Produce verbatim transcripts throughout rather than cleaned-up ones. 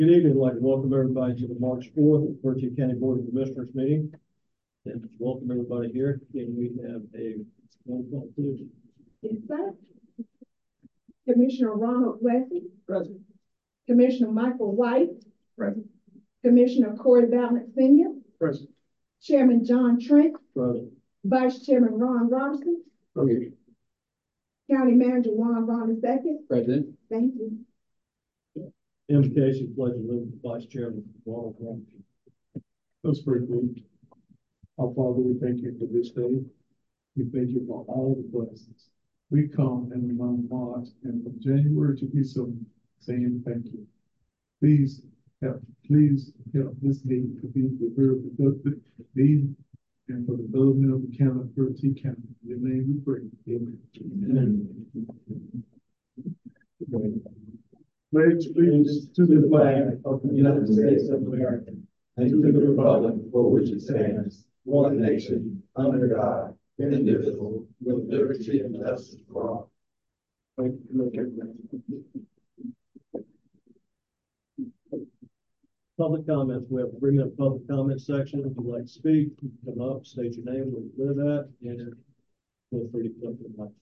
Good evening. I'd like to welcome everybody to the March fourth Bertie County Board of Commissioners meeting. And welcome everybody here. Can we have a roll call, please? Yes, sir. Commissioner Ronald Wesley. Present. Commissioner Michael White. Present. Commissioner Corey Ballant Senior Present. Chairman John Trent. Present. Vice Chairman Ron Robinson. Present. County Manager Juan Vaughn the second. Present. Thank you. Invocation, pledge of allegiance, Vice Chairman Ronald Robinson. That's very cool. Our Father, we thank you for this day. We thank you for all the blessings. We come in the month of March and from January to December saying thank you. Please help, please help this meeting to be the very productive meeting and for the development of the county of Bertie County. In your name we pray. Amen. Amen. Pledge allegiance to the flag of the United States of America and to the republic for which it stands, one nation, under God, indivisible, with liberty and justice for all. Public comments. We have a three minute public comment section. If you'd like to speak, come up, state your name, where you live at, and feel free to click the mic.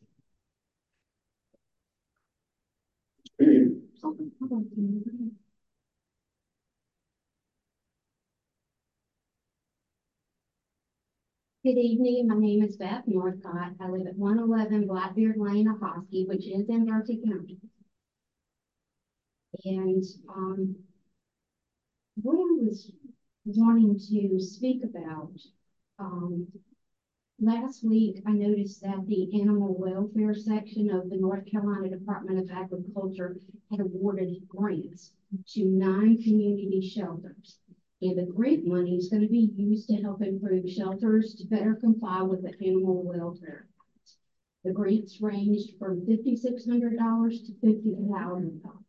Good evening. My name is Beth Northcott. I live at one eleven Blackbeard Lane, Ahoskie, which is in Bertie County. And um, what I was wanting to speak about, um, last week I noticed that the animal welfare section of the North Carolina Department of Agriculture had awarded grants to nine community shelters. And the grant money is going to be used to help improve shelters to better comply with the Animal Welfare Act. The grants ranged from five thousand six hundred dollars to fifty thousand dollars.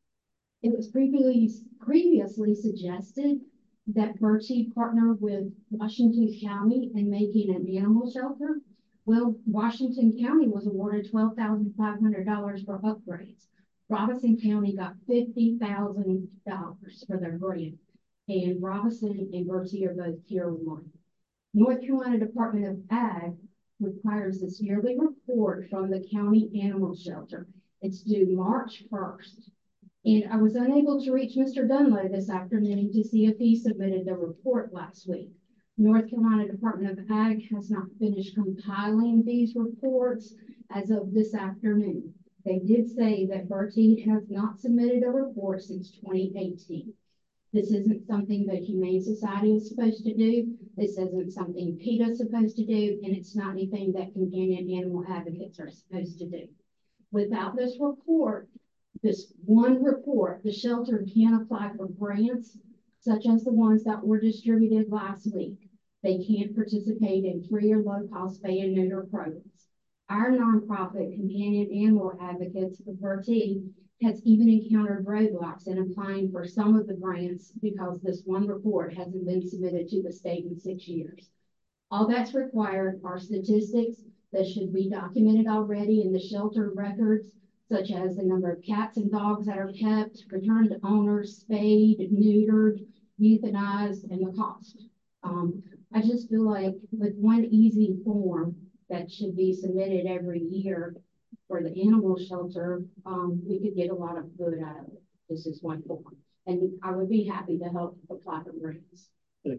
It was previously, previously suggested that Bertie partner with Washington County in making an animal shelter. Well, Washington County was awarded twelve thousand five hundred dollars for upgrades. Robinson County got fifty thousand dollars for their grant. And Robinson and Bertie are both tier one. North Carolina Department of Ag requires this yearly report from the county animal shelter. It's due March first. And I was unable to reach Mister Dunlow this afternoon to see if he submitted the report last week. North Carolina Department of Ag has not finished compiling these reports as of this afternoon. They did say that Bertie has not submitted a report since twenty eighteen. This isn't something the Humane Society is supposed to do. This isn't something PETA is supposed to do, and it's not anything that companion animal advocates are supposed to do. Without this report, this one report, the shelter can apply for grants, such as the ones that were distributed last week. They can't participate in free or low-cost spay and neuter programs. Our nonprofit Companion Animal Advocates of Bertie has even encountered roadblocks in applying for some of the grants because this one report hasn't been submitted to the state in six years. All that's required are statistics that should be documented already in the shelter records, such as the number of cats and dogs that are kept, returned to owners, spayed, neutered, euthanized, and the cost. Um, I just feel like with one easy form that should be submitted every year for the animal shelter, um, we could get a lot of good out of it. This is one form. And I would be happy to help apply for grants.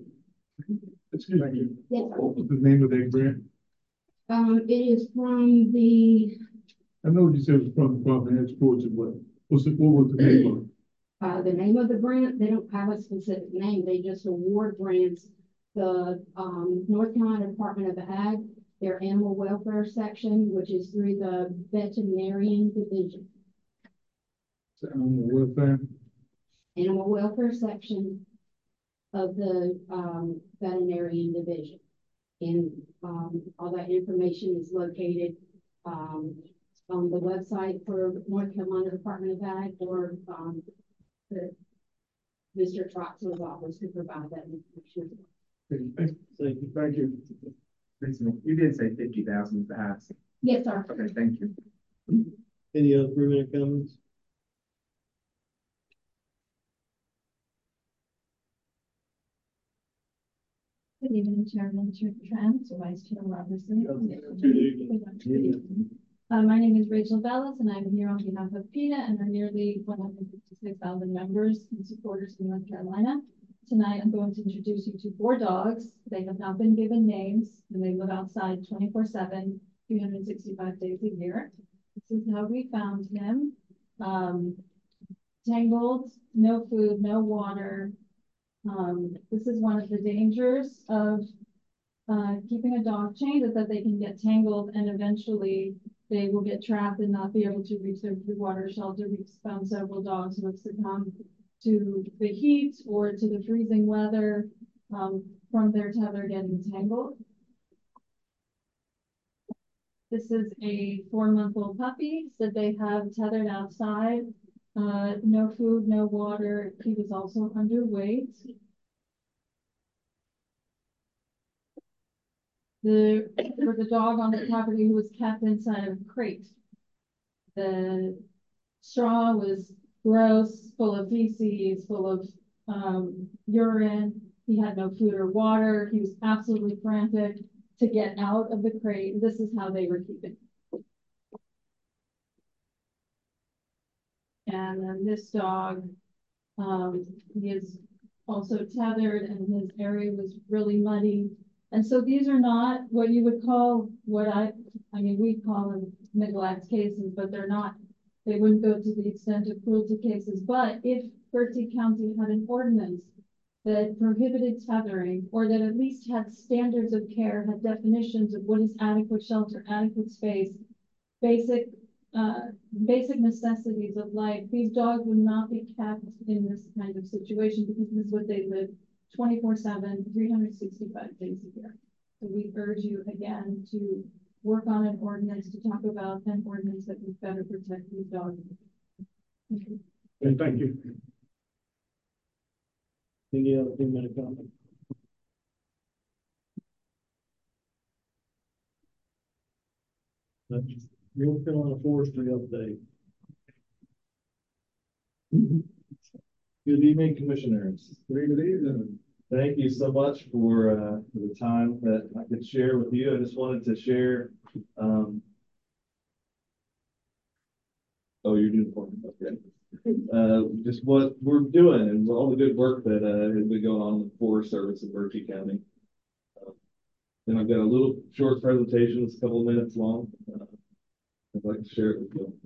Excuse me. Yes, What was the name of that grant? um, it is from the, I know you said it was from the Department of Agriculture, but what's the, what was the name of it? uh, the name of the grant. They don't have a specific name. They just award grants. The um, North Carolina Department of Ag, their animal welfare section, which is through the veterinarian division. Animal welfare. Animal welfare section of the um, veterinarian division. And um, all that information is located um, on the website for North Carolina Department of Ag or um, the Mister Troxler's office to provide that information. Thank you. Thank you. You did say fifty thousand perhaps. Yes, sir. Okay, thank you. Any other three minute comments? Good evening, Chairman Trent, Vice Chair Robertson. Good evening. Good evening. Uh, my name is Rachel Bellis, and I'm here on behalf of PETA and our nearly one hundred fifty-six thousand members and supporters in North Carolina. Tonight, I'm going to introduce you to four dogs. They have not been given names, and they live outside twenty-four seven, three hundred sixty-five days a year. This is how we found him. Um, tangled, no food, no water. Um, this is one of the dangers of uh, keeping a dog chained, is that they can get tangled and eventually they will get trapped and not be able to reach their food, water, shelter. We've found several dogs who have succumbed to the heat or to the freezing weather um, from their tether getting tangled. This is a four-month-old puppy that they have tethered outside. Uh, no food, no water. He was also underweight. The, for the dog on the property who was kept inside of a crate. The straw was gross, full of feces, full of um, urine. He had no food or water. He was absolutely frantic to get out of the crate. This is how they were keeping. And then this dog, um, he is also tethered, and his area was really muddy. And so these are not what you would call what I, I mean, we call them neglect cases, but they're not, they wouldn't go to the extent of cruelty cases. But if Bertie County had an ordinance that prohibited tethering, or that at least had standards of care, had definitions of what is adequate shelter, adequate space, basic uh, basic necessities of life, these dogs would not be kept in this kind of situation, because this is what they live twenty-four seven, three hundred sixty-five days a year. So we urge you again to work on an ordinance, to talk about an ordinance that would better protect these dogs. Thank you. And thank you. Any other thing to comment? North Carolina Forestry update. Good evening, Commissioners. Good evening. Thank you so much for, uh, for the time that I could share with you. I just wanted to share. Um, oh, you're doing for me. Okay. Uh, just what we're doing and all the good work that uh, has been going on with the Forest Service in Bertie County. Uh, then I've got a little short presentation, it's a couple of minutes long. Uh, I'd like to share it with you.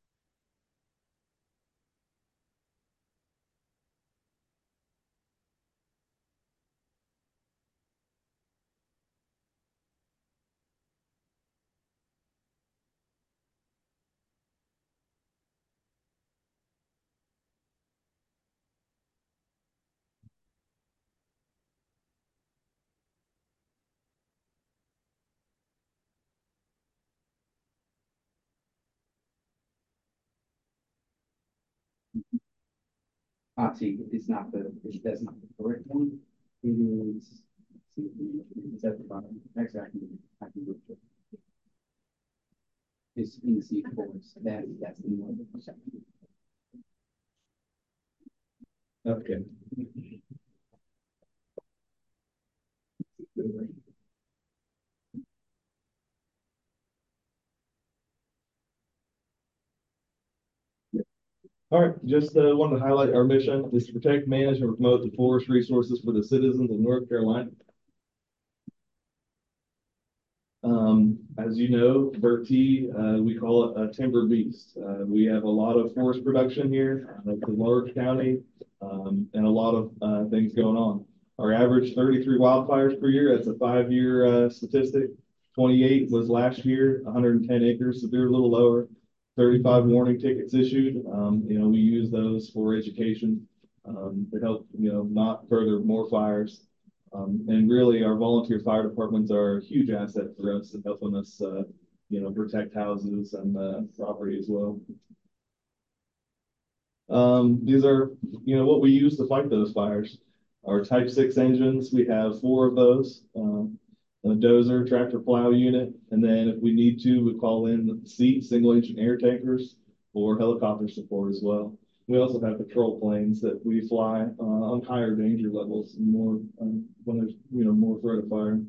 Actually, it's not the, it's, that's not the correct one. It is. It's at the bottom. Exactly. I can go to it. It's in the C force. That, that's the one. Okay. All right, just uh, wanted to highlight our mission is to protect, manage, and promote the forest resources for the citizens of North Carolina. Um, as you know, Bertie, uh, we call it a timber beast. Uh, we have a lot of forest production here. Uh, it's a large county, um, and a lot of uh, things going on. Our average thirty-three wildfires per year. That's a five-year uh, statistic. twenty-eight was last year, one hundred ten acres, so they're a little lower. thirty-five warning tickets issued. Um, you know, we use those for education um, to help, you know, not further more fires. Um, and really, our volunteer fire departments are a huge asset for us in helping us, uh, you know, protect houses and uh, property as well. Um, these are, you know, what we use to fight those fires. Our Type six engines, we have four of those. Um, a dozer, tractor plow unit, and then if we need to, we call in the seat, single engine air tankers, or helicopter support as well. we also have patrol planes that we fly uh, on higher danger levels, and more um, when there's you know more threat of fire.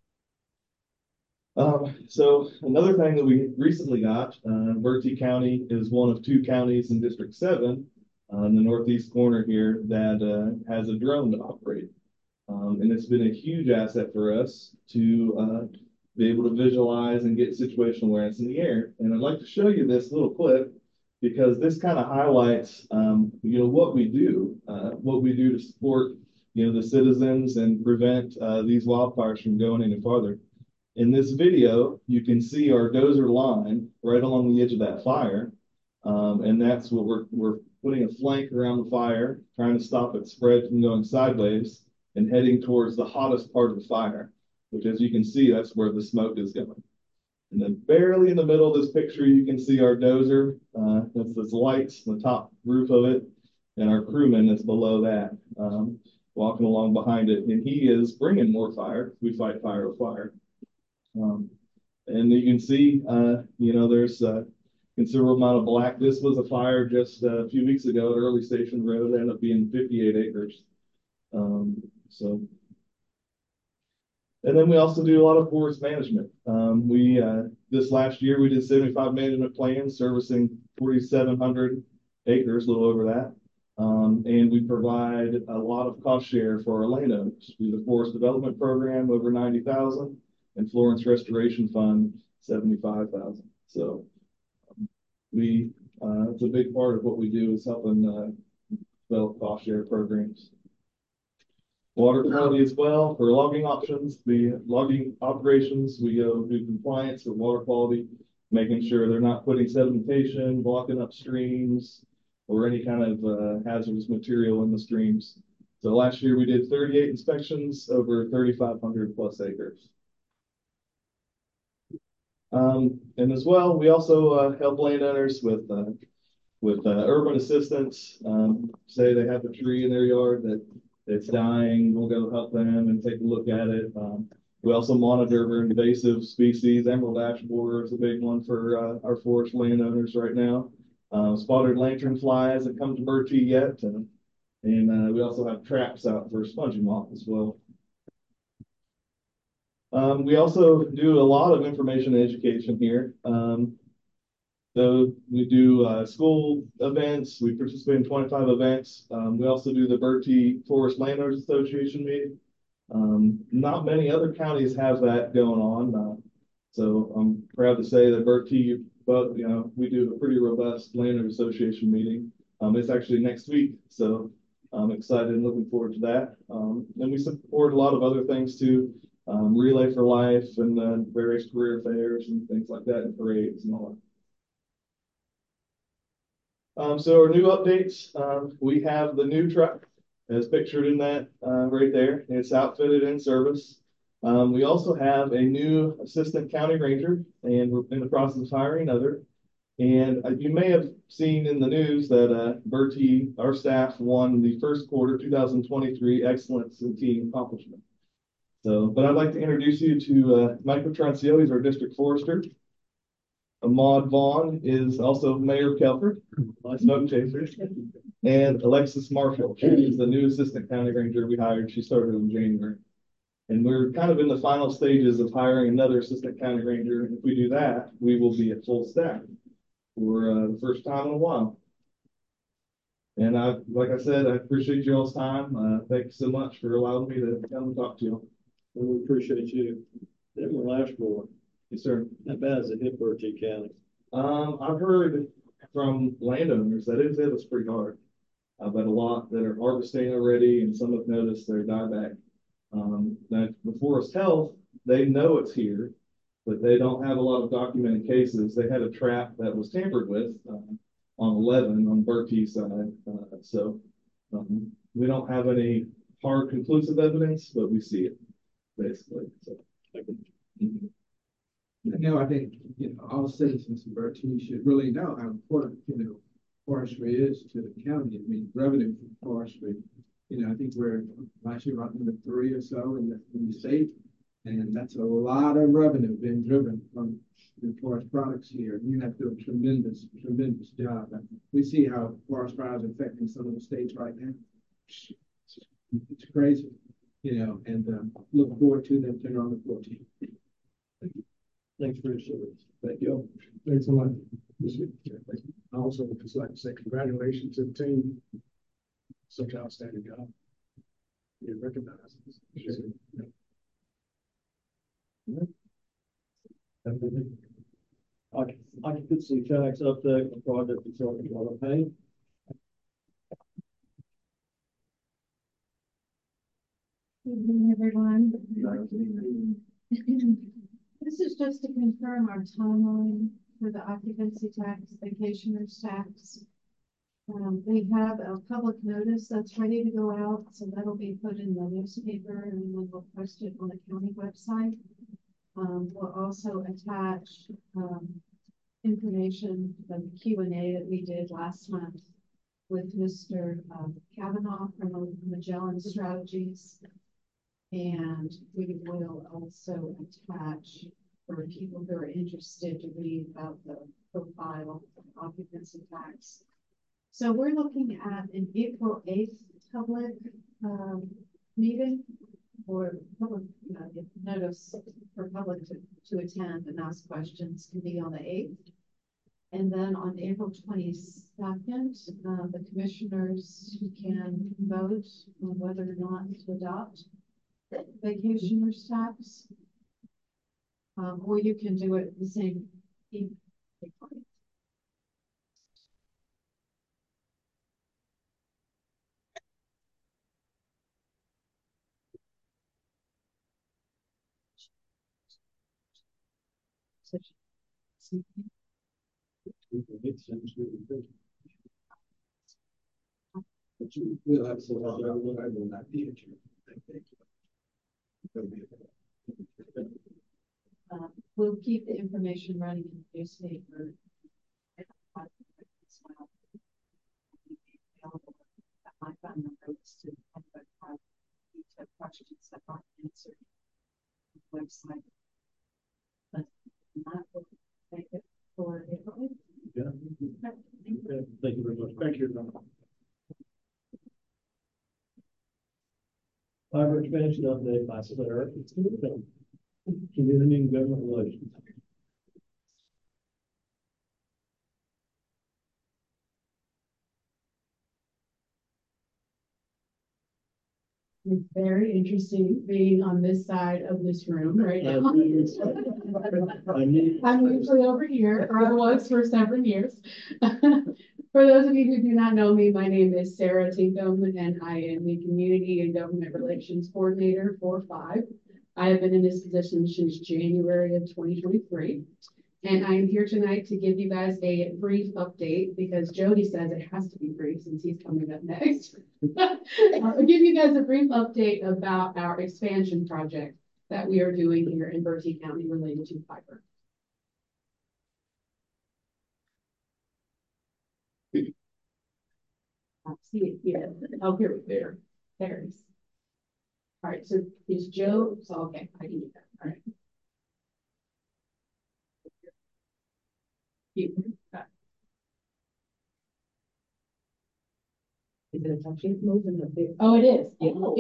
Um, so another thing that we recently got, uh, Bertie County is one of two counties in District seven uh, in the northeast corner here that uh, has a drone to operate. Um, and it's been a huge asset for us to uh, be able to visualize and get situational awareness in the air. And I'd like to show you this little clip because this kind of highlights, um, you know, what we do, uh, what we do to support, you know, the citizens and prevent uh, these wildfires from going any farther. In this video, you can see our dozer line right along the edge of that fire. Um, and that's what we're, we're putting a flank around the fire, trying to stop it spread from going sideways and heading towards the hottest part of the fire, which as you can see, that's where the smoke is going. And then barely in the middle of this picture, you can see our dozer. Uh, that's this lights on the top roof of it. And our crewman is below that, um, walking along behind it. And he is bringing more fire. We fight fire with fire. Um, and you can see, uh, you know, there's a considerable amount of black. This was a fire just a few weeks ago at Early Station Road. It ended up being fifty-eight acres. Um, so, and then we also do a lot of forest management. Um, we, uh, this last year, we did seventy-five management plans servicing forty-seven hundred acres, a little over that. Um, and we provide a lot of cost share for our landowners. We do the Forest Development Program, over ninety thousand. And Florence Restoration Fund, seventy-five thousand. So um, we, uh, it's a big part of what we do is helping uh, develop cost share programs. Water quality as well for logging options. The logging operations, we go do compliance with water quality, making sure they're not putting sedimentation, blocking up streams, or any kind of uh, hazardous material in the streams. So last year we did thirty-eight inspections over thirty-five hundred plus acres. Um, and as well, we also uh, help landowners with uh, with uh, urban assistance. Um, say they have a tree in their yard that it's dying, we'll go help them and take a look at it. Um, we also monitor invasive species. Emerald ash borer is a big one for uh, our forest landowners right now. Uh, spotted lanternfly hasn't come to Bertie yet, and, and uh, we also have traps out for spongy moth as well. Um, we also do a lot of information and education here. Um, so we do uh, school events. We participate in twenty-five events. Um, we also do the Bertie Forest Landowners Association meeting. Um, not many other counties have that going on. Uh, so I'm proud to say that Bertie, but you know, we do a pretty robust Landowners Association meeting. Um, it's actually next week, so I'm excited and looking forward to that. Um, and we support a lot of other things too. Um, Relay for Life and uh, various career fairs and things like that, and parades and all that. Um, so our new updates, um, we have the new truck as pictured in that uh, right there. It's outfitted in service. Um, we also have a new assistant county ranger, and we're in the process of hiring another. And uh, you may have seen in the news that uh, Bertie, our staff, won the first quarter two thousand twenty-three Excellence in Team Accomplishment. So, but I'd like to introduce you to uh, Mike Petroncio. He's our district forester. Ahmad Vaughn is also Mayor Kelford, smoke chaser. And Alexis Marshall, she is the new assistant county ranger we hired. She started in January. And we're kind of in the final stages of hiring another assistant county ranger. And if we do that, we will be at full staff for uh, the first time in a while. And I, like I said, I appreciate you all's time. Uh, thank you so much for allowing me to come and talk to you. Well, we appreciate you. Emerald ash borer. Yes, sir. How bad is it hit Bertie County? Um, I've heard from landowners that it hit us pretty hard. Uh, but a lot that are harvesting already, and some have noticed their dieback. Um, that the Forest Health, they know it's here, but they don't have a lot of documented cases. They had a trap that was tampered with uh, on eleven on Bertie's side. Uh, so um, we don't have any hard conclusive evidence, but we see it basically. So, mm-hmm. No, I think, you know, all citizens of Bertie should really know how important, you know, forestry is to the county. I mean, revenue from forestry, you know, I think we're last year about number three or so in the, in the state. And that's a lot of revenue being driven from the forest products here. You have to do a tremendous, tremendous job. And we see how forest fires are affecting some of the states right now. It's crazy, you know, and um, look forward to them turning on the fourteenth. Thanks for your service. Thank you. Thanks a lot. I also would just like to say congratulations to the team. Such outstanding job. You recognize this. Occupancy tax update for project consultant Laura Payne. Good evening, everyone. This is just to confirm our timeline for the occupancy tax, vacationers tax. Um, we have a public notice that's ready to go out, so that'll be put in the newspaper and then we'll post it on the county website. Um, we'll also attach um, information from the Q and A that we did last month with Mister Um, Kavanaugh from Magellan Strategies. And we will also attach for people who are interested to read about the profile of occupancy tax. So we're looking at an April eighth public um, meeting or public uh, notice for public to, to attend and ask questions can be on the eighth. And then on April twenty-second, uh, the commissioners can vote on whether or not to adopt vacationers tax. Um, or you can do it the same evening. But you will have to, I will not be at you. Thank you. Uh, we'll keep the information running in the newspaper. My phone number is to questions that aren't answered on the website. But that will make it for April. Yeah. Okay. Thank you very much. Thank you. Fiber expansion update by Sarah. Community and government relations. It's very interesting being on this side of this room right now. I'm usually over here, or I was for several years. For those of you who do not know me, my name is Sarah Tinkham, and I am the Community and Government Relations Coordinator for Five. I have been in this position since January of twenty twenty-three. And I'm here tonight to give you guys a brief update because Jody says it has to be brief since he's coming up next. I'll give you guys a brief update about our expansion project that we are doing here in Bertie County related to fiber. I see it here. Oh, here, there. There it is. All right, so is Joe, so okay, I can do that. All right. Is it a touching moving a bit? Oh, it is. Yeah. Oh.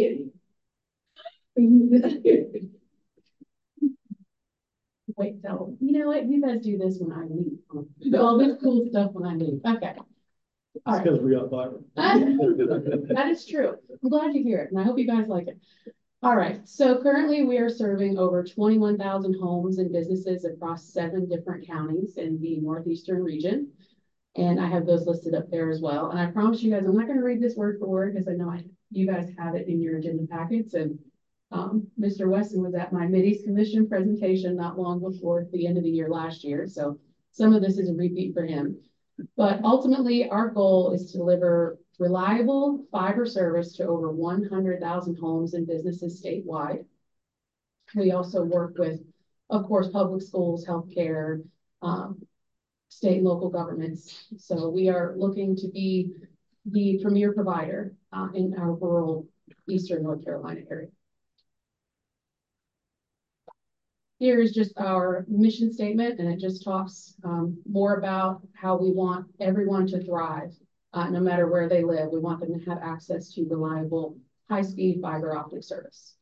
Wait, so you know what? You guys do this when I leave. All this cool stuff when I leave. Okay. All right. Because we got fiber. That is true. I'm glad you hear it, and I hope you guys like it. All right, so currently we are serving over twenty-one thousand homes and businesses across seven different counties in the northeastern region. And I have those listed up there as well. And I promise you guys, I'm not going to read this word for word because I know I, you guys have it in your agenda packets. And um, Mister Weston was at my Mideast Commission presentation not long before the end of the year last year. So some of this is a repeat for him. But ultimately, our goal is to deliver reliable fiber service to over one hundred thousand homes and businesses statewide. We also work with, of course, public schools, healthcare, um, state and local governments. So we are looking to be the premier provider uh, in our rural Eastern North Carolina area. here is just our mission statement, and it just talks um, more about how we want everyone to thrive, uh, no matter where they live. We want them to have access to reliable, high-speed fiber optic service.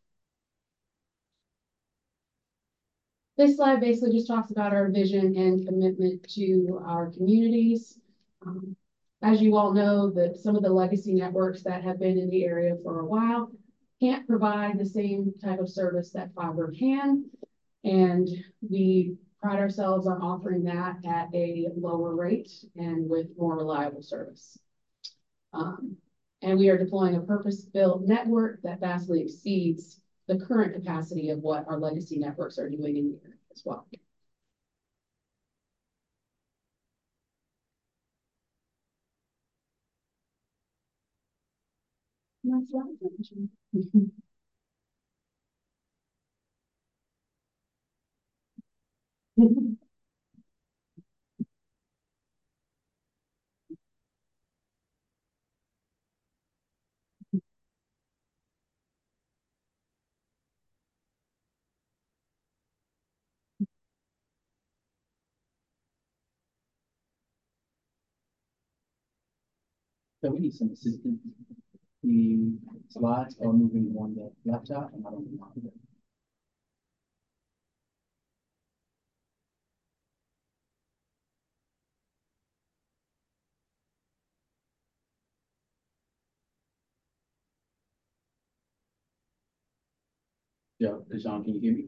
This slide basically just talks about our vision and commitment to our communities. Um, as you all know, that some of the legacy networks that have been in the area for a while can't provide the same type of service that fiber can. And we pride ourselves on offering that at a lower rate and with more reliable service. Um, and we are deploying a purpose-built network that vastly exceeds the current capacity of what our legacy networks are doing in the area as well. That's right. So we need some assistance. The slides are moving on the laptop, and I don't know. Yeah, John, can you hear me?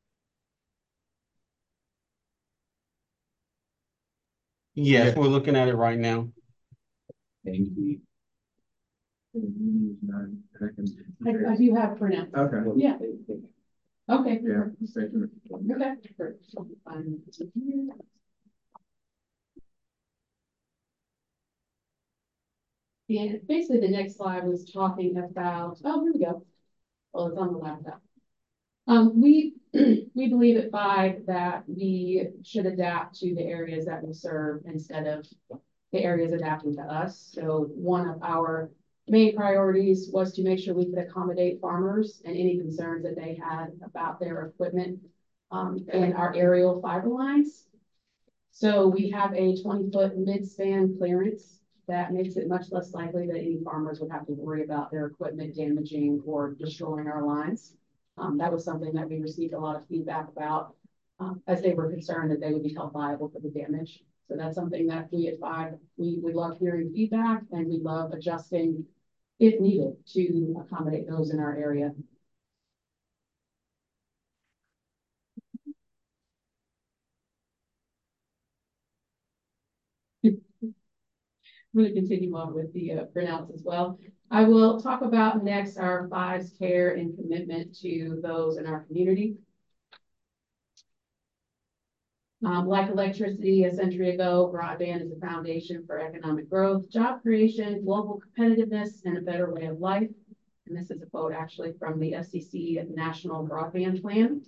Yes, we're looking at it right now. Thank you. I, I do have pronouns. Okay. Yeah. Okay. Yeah. Okay. And basically the next slide was talking about, oh, here we go. Well, it's on the laptop. Um, we, we believe at Five that we should adapt to the areas that we serve instead of the areas adapting to us. So one of our main priorities was to make sure we could accommodate farmers and any concerns that they had about their equipment um, and our aerial fiber lines. So we have a twenty foot mid-span clearance that makes it much less likely that any farmers would have to worry about their equipment damaging or destroying our lines. Um, that was something that we received a lot of feedback about um, as they were concerned that they would be held liable for the damage. So that's something that we at Five, we, we love hearing feedback, and we love adjusting if needed to accommodate those in our area. I'm going to continue on with the uh, printouts as well. I will talk about next our Five's care and commitment to those in our community. Um, like electricity a century ago, broadband is the foundation for economic growth, job creation, global competitiveness, and a better way of life. And this is a quote actually from the F C C National Broadband Plan.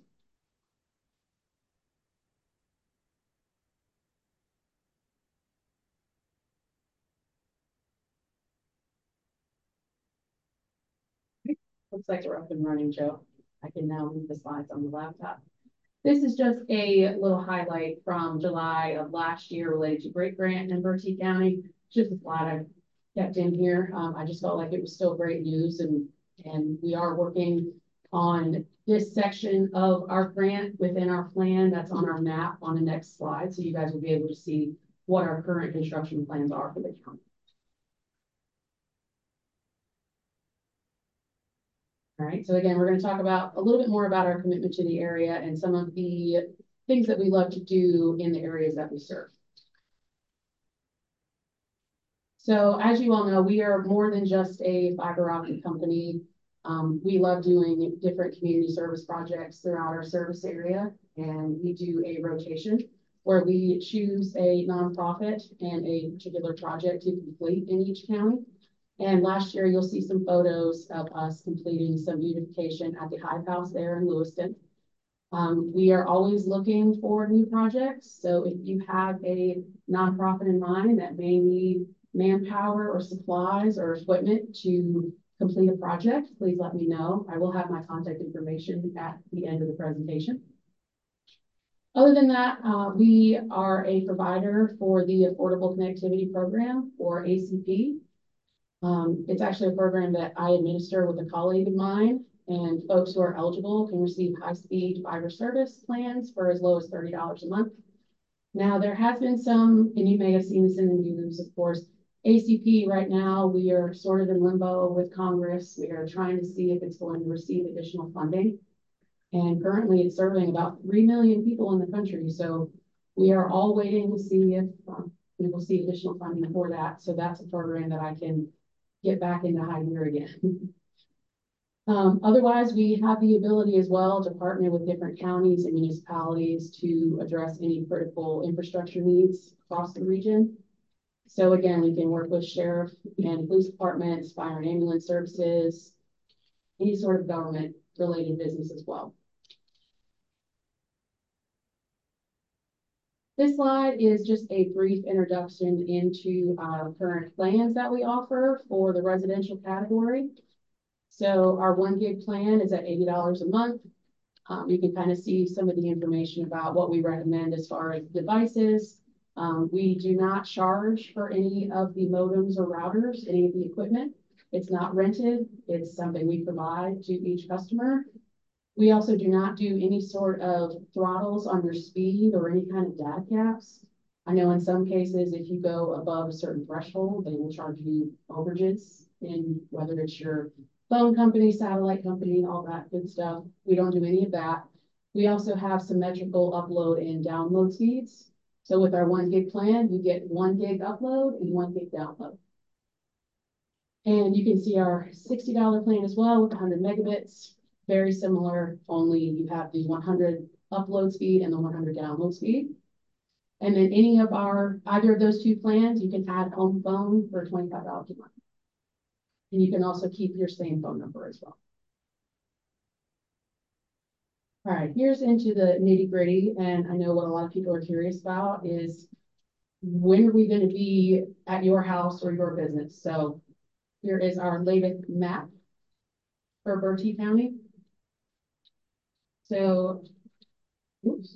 Looks like we're up and running, Joe. I can now move the slides on the laptop. This is just a little highlight from July of last year related to Great Grant in Bertie County. Just a slide I kept in here. Um, I just felt like it was still great news, and, and we are working on this section of our grant within our plan. That's on our map on the next slide. So you guys will be able to see what our current construction plans are for the county. All right, so again, we're going to talk about a little bit more about our commitment to the area and some of the things that we love to do in the areas that we serve. So as you all know, we are more than just a fiber optic company. Um, we love doing different community service projects throughout our service area, and we do a rotation where we choose a nonprofit and a particular project to complete in each county. And last year, you'll see some photos of us completing some beautification at the Hive House there in Lewiston. Um, we are always looking for new projects. So if you have a nonprofit in mind that may need manpower or supplies or equipment to complete a project, please let me know. I will have my contact information at the end of the presentation. Other than that, uh, we are a provider for the Affordable Connectivity Program, or A C P. Um, it's actually a program that I administer with a colleague of mine, and folks who are eligible can receive high-speed fiber service plans for as low as thirty dollars a month. Now, there has been some, and you may have seen this in the news, of course, A C P right now, we are sort of in limbo with Congress. We are trying to see if it's going to receive additional funding. And currently it's serving about three million people in the country. So we are all waiting to see if um, we will see additional funding for that. So that's a program that I can get back into high gear again. um, otherwise, we have the ability as well to partner with different counties and municipalities to address any critical infrastructure needs across the region. So again, we can work with sheriff and police departments, fire and ambulance services, any sort of government related business as well. This slide is just a brief introduction into our current plans that we offer for the residential category. So our one gig plan is at eighty dollars a month. Um, you can kind of see some of the information about what we recommend as far as devices. Um, we do not charge for any of the modems or routers, any of the equipment. It's not rented. It's something we provide to each customer. We also do not do any sort of throttles on your speed or any kind of data caps. I know in some cases, if you go above a certain threshold, they will charge you overages, in whether it's your phone company, satellite company, all that good stuff. We don't do any of that. We also have symmetrical upload and download speeds. So with our one gig plan, you get one gig upload and one gig download. And you can see our sixty dollar plan as well with one hundred megabits. Very similar, only you have the one hundred upload speed and the one hundred download speed. And then any of our, either of those two plans, you can add home phone for twenty-five dollars a month. And you can also keep your same phone number as well. All right, here's into the nitty gritty. And I know what a lot of people are curious about is when are we going to be at your house or your business? So here is our latest map for Bertie County. So, oops.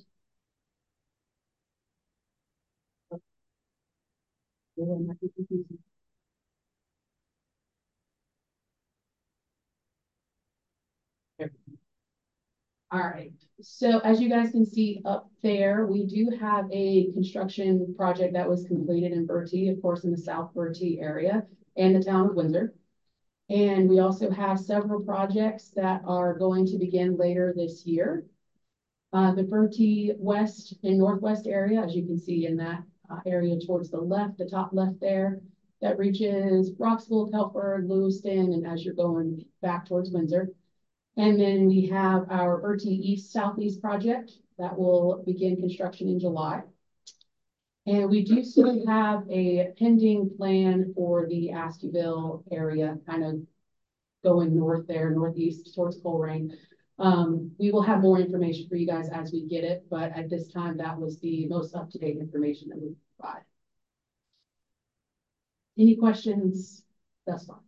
All right, so as you guys can see up there, we do have a construction project that was completed in Bertie, of course, in the South Bertie area and the town of Windsor. And we also have several projects that are going to begin later this year. Uh, the Bertie West and Northwest area, as you can see in that uh, area towards the left, the top left there, that reaches Roxville, Telford, Lewiston, and as you're going back towards Windsor. And then we have our Bertie East Southeast project that will begin construction in July. And we do still have a pending plan for the Askew area, kind of going north there, northeast towards Colerain. Um, we will have more information for you guys as we get it, but at this time, that was the most up-to-date information that we provide. Any questions thus far?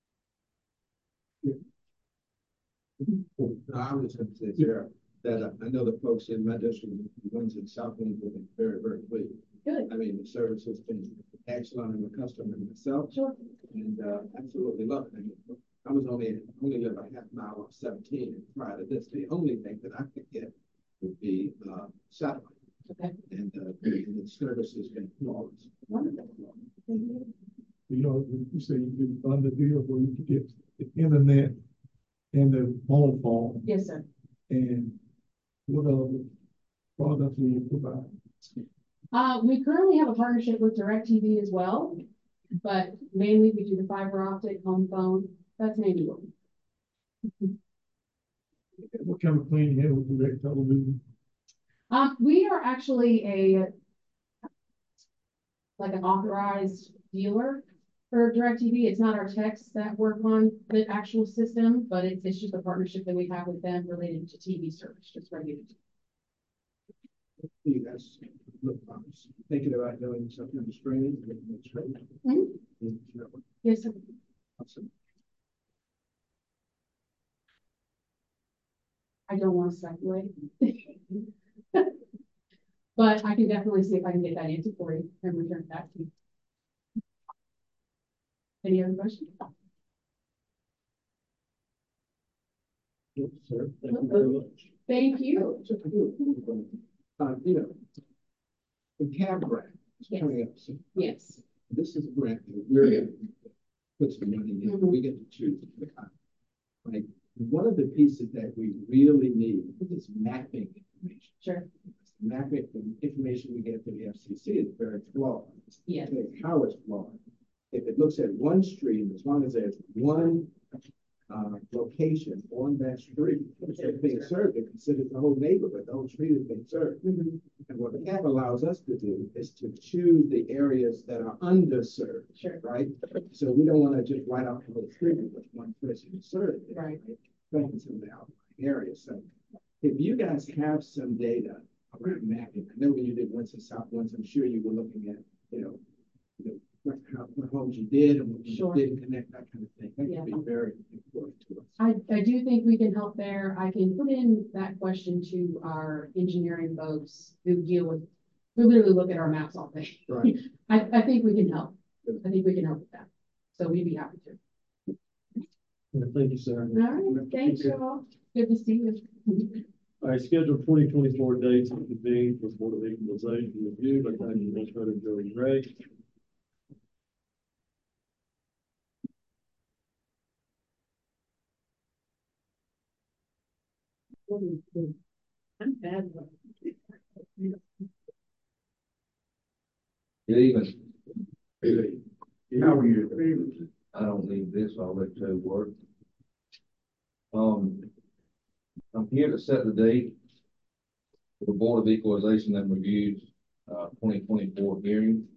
No, I was going to say, Sarah, that uh, I know the folks in my district, the ones in South Windsor, have been very, very pleased. Good. I mean, the service has been excellent. I'm a customer myself. Sure. And uh, absolutely love it. I mean, I was only, only live a half mile off seventeen, and prior to this, the only thing that I could get would be uh, satellite. Okay. And, uh, and the service has been flawless. Wonderful. You know, you say you can fund the deal where you can get the internet and the phone phone. Yes, sir. And what other products do you provide? Uh, we currently have a partnership with DirecTV as well, but mainly we do the fiber optic home phone. That's mainly what we do. What kind of plan you have with direct television? Um, we are actually a like an authorized dealer for DirecTV. It's not our techs that work on the actual system, but it's, it's just a partnership that we have with them related to T V service, just regular. You guys look, I was thinking about doing something in the spring. Mm-hmm. Yes, sir. Awesome. I don't want to speculate. But I can definitely see if I can get that answer for you and return it back to you. Any other questions? Yes, sir. Thank you very much. Thank you. Uh, you know, the CAB grant is Yes. coming up soon. Yes. This is a grant that we're gonna put some money in, Mhm. we get to choose the kind. Like, one of the pieces that we really need is mapping information. Sure. Mapping, the information we get from the F C C is very flawed. Yes. It's how it's flawed. If it looks at one stream, as long as there's one uh, location on that street that's being served, it considers the whole neighborhood, the whole street is being served. Mhm. And what the CAP allows us to do is to choose the areas that are underserved. Sure. Right? So we don't want to just write out the whole street with one person to serve. it, Right. Thanks to the outlying areas. So if you guys have some data around mapping, I know when you did once in South once, I'm sure you were looking at, you know, you know, what, how, what homes you did and what you Sure. didn't connect, that kind of thing. That Yeah. could be very important to us. I, I do think we can help there. I can put in that question to our engineering folks who deal with, who literally look at our maps all day. Right. I, I think we can help. I think we can help with that. So we'd be happy to. Thank you, sir. All right, thanks y'all. Good to see you. All right, scheduled twenty twenty-four dates to convene for Board of Equalization review by County Administrator Joey Gray. I'm bad. Good evening. How are you? I don't need this, I'll let Joe work. Um, I'm here to set the date for the Board of Equalization and Reviews, uh, twenty twenty-four hearing.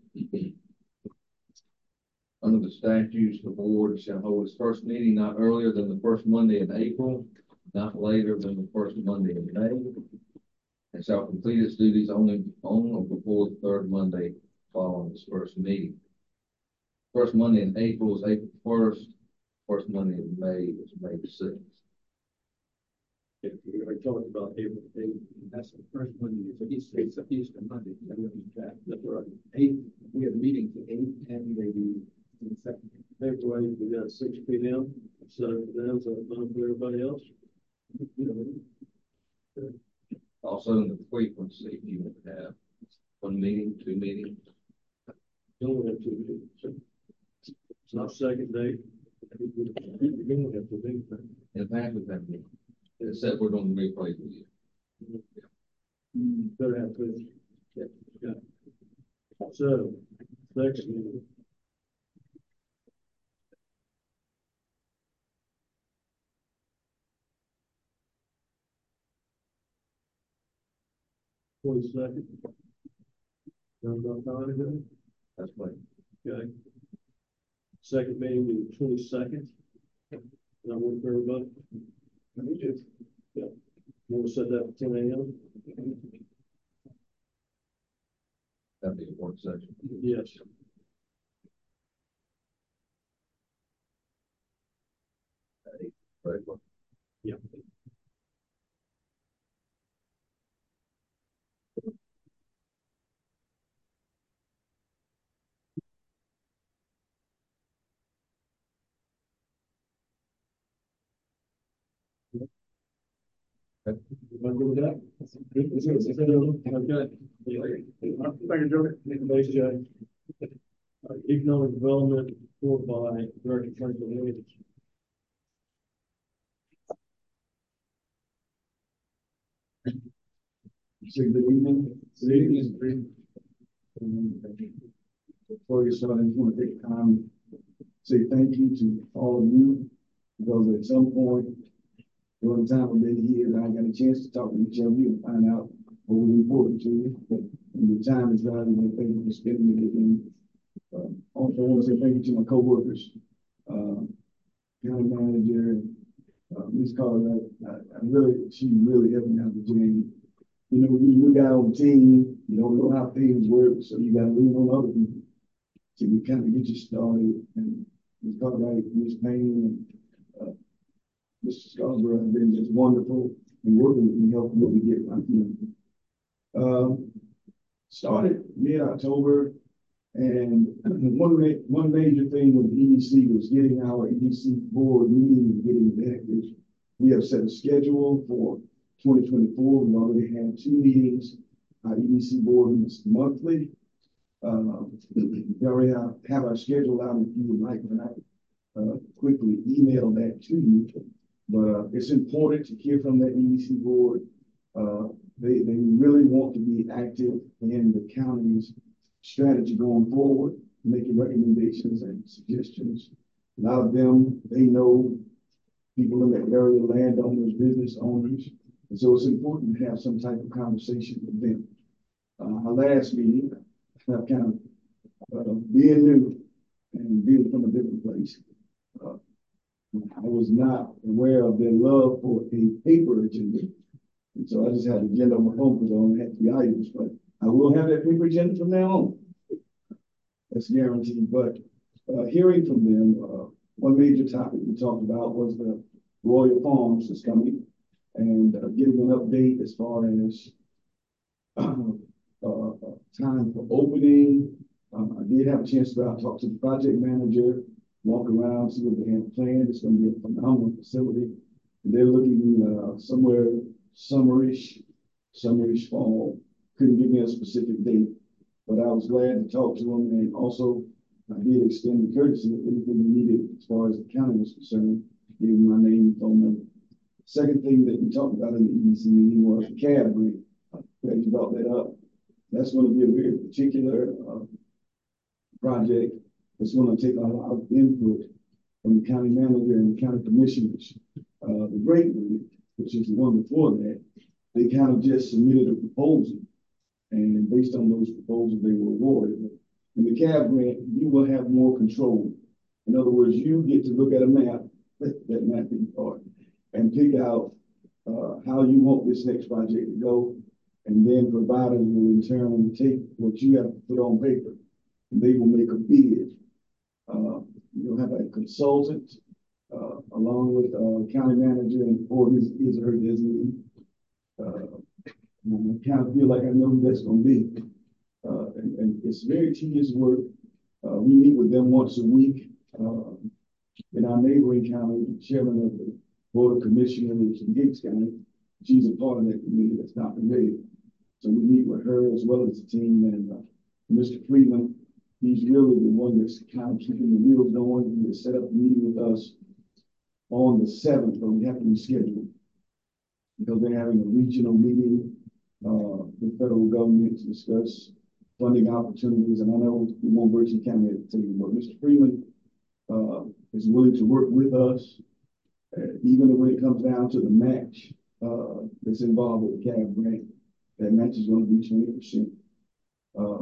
Under the statutes, the board shall hold its first meeting not earlier than the first Monday in April, not later than the first Monday in May, and shall complete its duties only on or before the third Monday following its first meeting. First Monday in April is April first, first Monday in May is May sixth. Yeah, we already talked about April eighth. That's the first Monday, so Easter, it's Easter Monday. That's right. Eight, we have meetings at eight and maybe in the second. April eighth, we got six P M. So for them, so it's fun for everybody else. You know, Also, in the frequency, you would have one meeting, two meetings. You only have two meetings. It's not second date. You only have two meetings. In the past, we've had meetings. Except we're going to replace with you. Better have two. Yeah. Yeah. So, next meeting. Twenty-second. That's right. Okay. Second meeting will be twenty-second. That work for everybody? Let me just. Yeah. Want to set that for ten A M? That'd be a work session. Yes. Right. Well, Yeah. Okay. Remember with that? Okay. Thank you, Joe. Thanks, Jay. Uh, Economic development report by Director Franklin Williams. Say good evening. Good evening. Um, Before we start, I just want to take time to say thank you to all of you, because at some point during the time I've been here, I got a chance to talk to each of you and find out what was important to you. But when the time is right, I want to thank you for spending it with me. Um, also, I want to say thank you to my coworkers, uh, county manager, uh, Miz Carter. I, I really, she really helped me out with Jane. You know, you look out on the team, you don't know how things work, so you gotta lean on other people to you kind of get you started. And Miz Cartwright, Miz Payne, and uh, Mister Scarborough have been just wonderful in working with me, helping me to get my team. Um, started mid-October, and one ma- one major thing with the E D C was getting our E D C board meeting, getting active. We have set a schedule for twenty twenty-four. We already had two meetings. Our E D C board meets monthly. Uh, we already have, have our schedule out if you would like, and I uh, quickly email that to you. But uh, it's important to hear from that E D C board. Uh, they, they really want to be active in the county's strategy going forward, making recommendations and suggestions. A lot of them, they know people in the area, landowners, business owners. And so it's important to have some type of conversation with them. Uh, our last meeting, I've kind of uh, being new and being from a different place. Uh, I was not aware of their love for a paper agenda. And so I just had the agenda on my phone because I only had three items, but I will have that paper agenda from now on. That's guaranteed. But uh, hearing from them, uh, one major topic we talked about was the Royal Farms that's coming, and uh, giving an update as far as uh, uh, time for opening. Um, I did have a chance to go out and talk to the project manager, walk around, see what they have planned. It's going to be a phenomenal facility. They're looking uh, somewhere summerish, summerish fall. Couldn't give me a specific date, but I was glad to talk to them, and also I did extend the courtesy if anything we needed as far as the county was concerned, gave my name and phone number. Second thing that we talked about in the E D C meeting was the C A B grant. Glad you brought that up. That's going to be a very particular uh, project. It's going to take a lot of input from the county manager and the county commissioners. Uh, the Great Grant, which is the one before that, they kind of just submitted a proposal, and based on those proposals, they were awarded. In the C A B grant, you will have more control. In other words, you get to look at a map, that mapping part, and pick out uh, how you want this next project to go, and then providers will in turn take what you have to put on paper, and they will make a bid. Uh, you'll have a consultant uh, along with uh, county manager and or his, his or her designee. Uh, and I kind of feel like I know who that's going to be. Uh, and, and it's very tedious work. Uh, we meet with them once a week. Uh, in our neighboring county, the chairman of the Board of Commissioners in Gates County, she's a part of that committee that's not related. So we meet with her as well as the team, and uh, Mister Freeman, he's really the one that's kind of keeping the wheels going. He has set up a meeting with us on the seventh, but we have to reschedule because they're having a regional meeting uh, with federal government to discuss funding opportunities. And I know we won't Berkeley County at the table, but Mister Freeman uh, is willing to work with us, uh, even when it comes down to the match uh, that's involved with the C A B grant. That match is going to be twenty percent. Uh,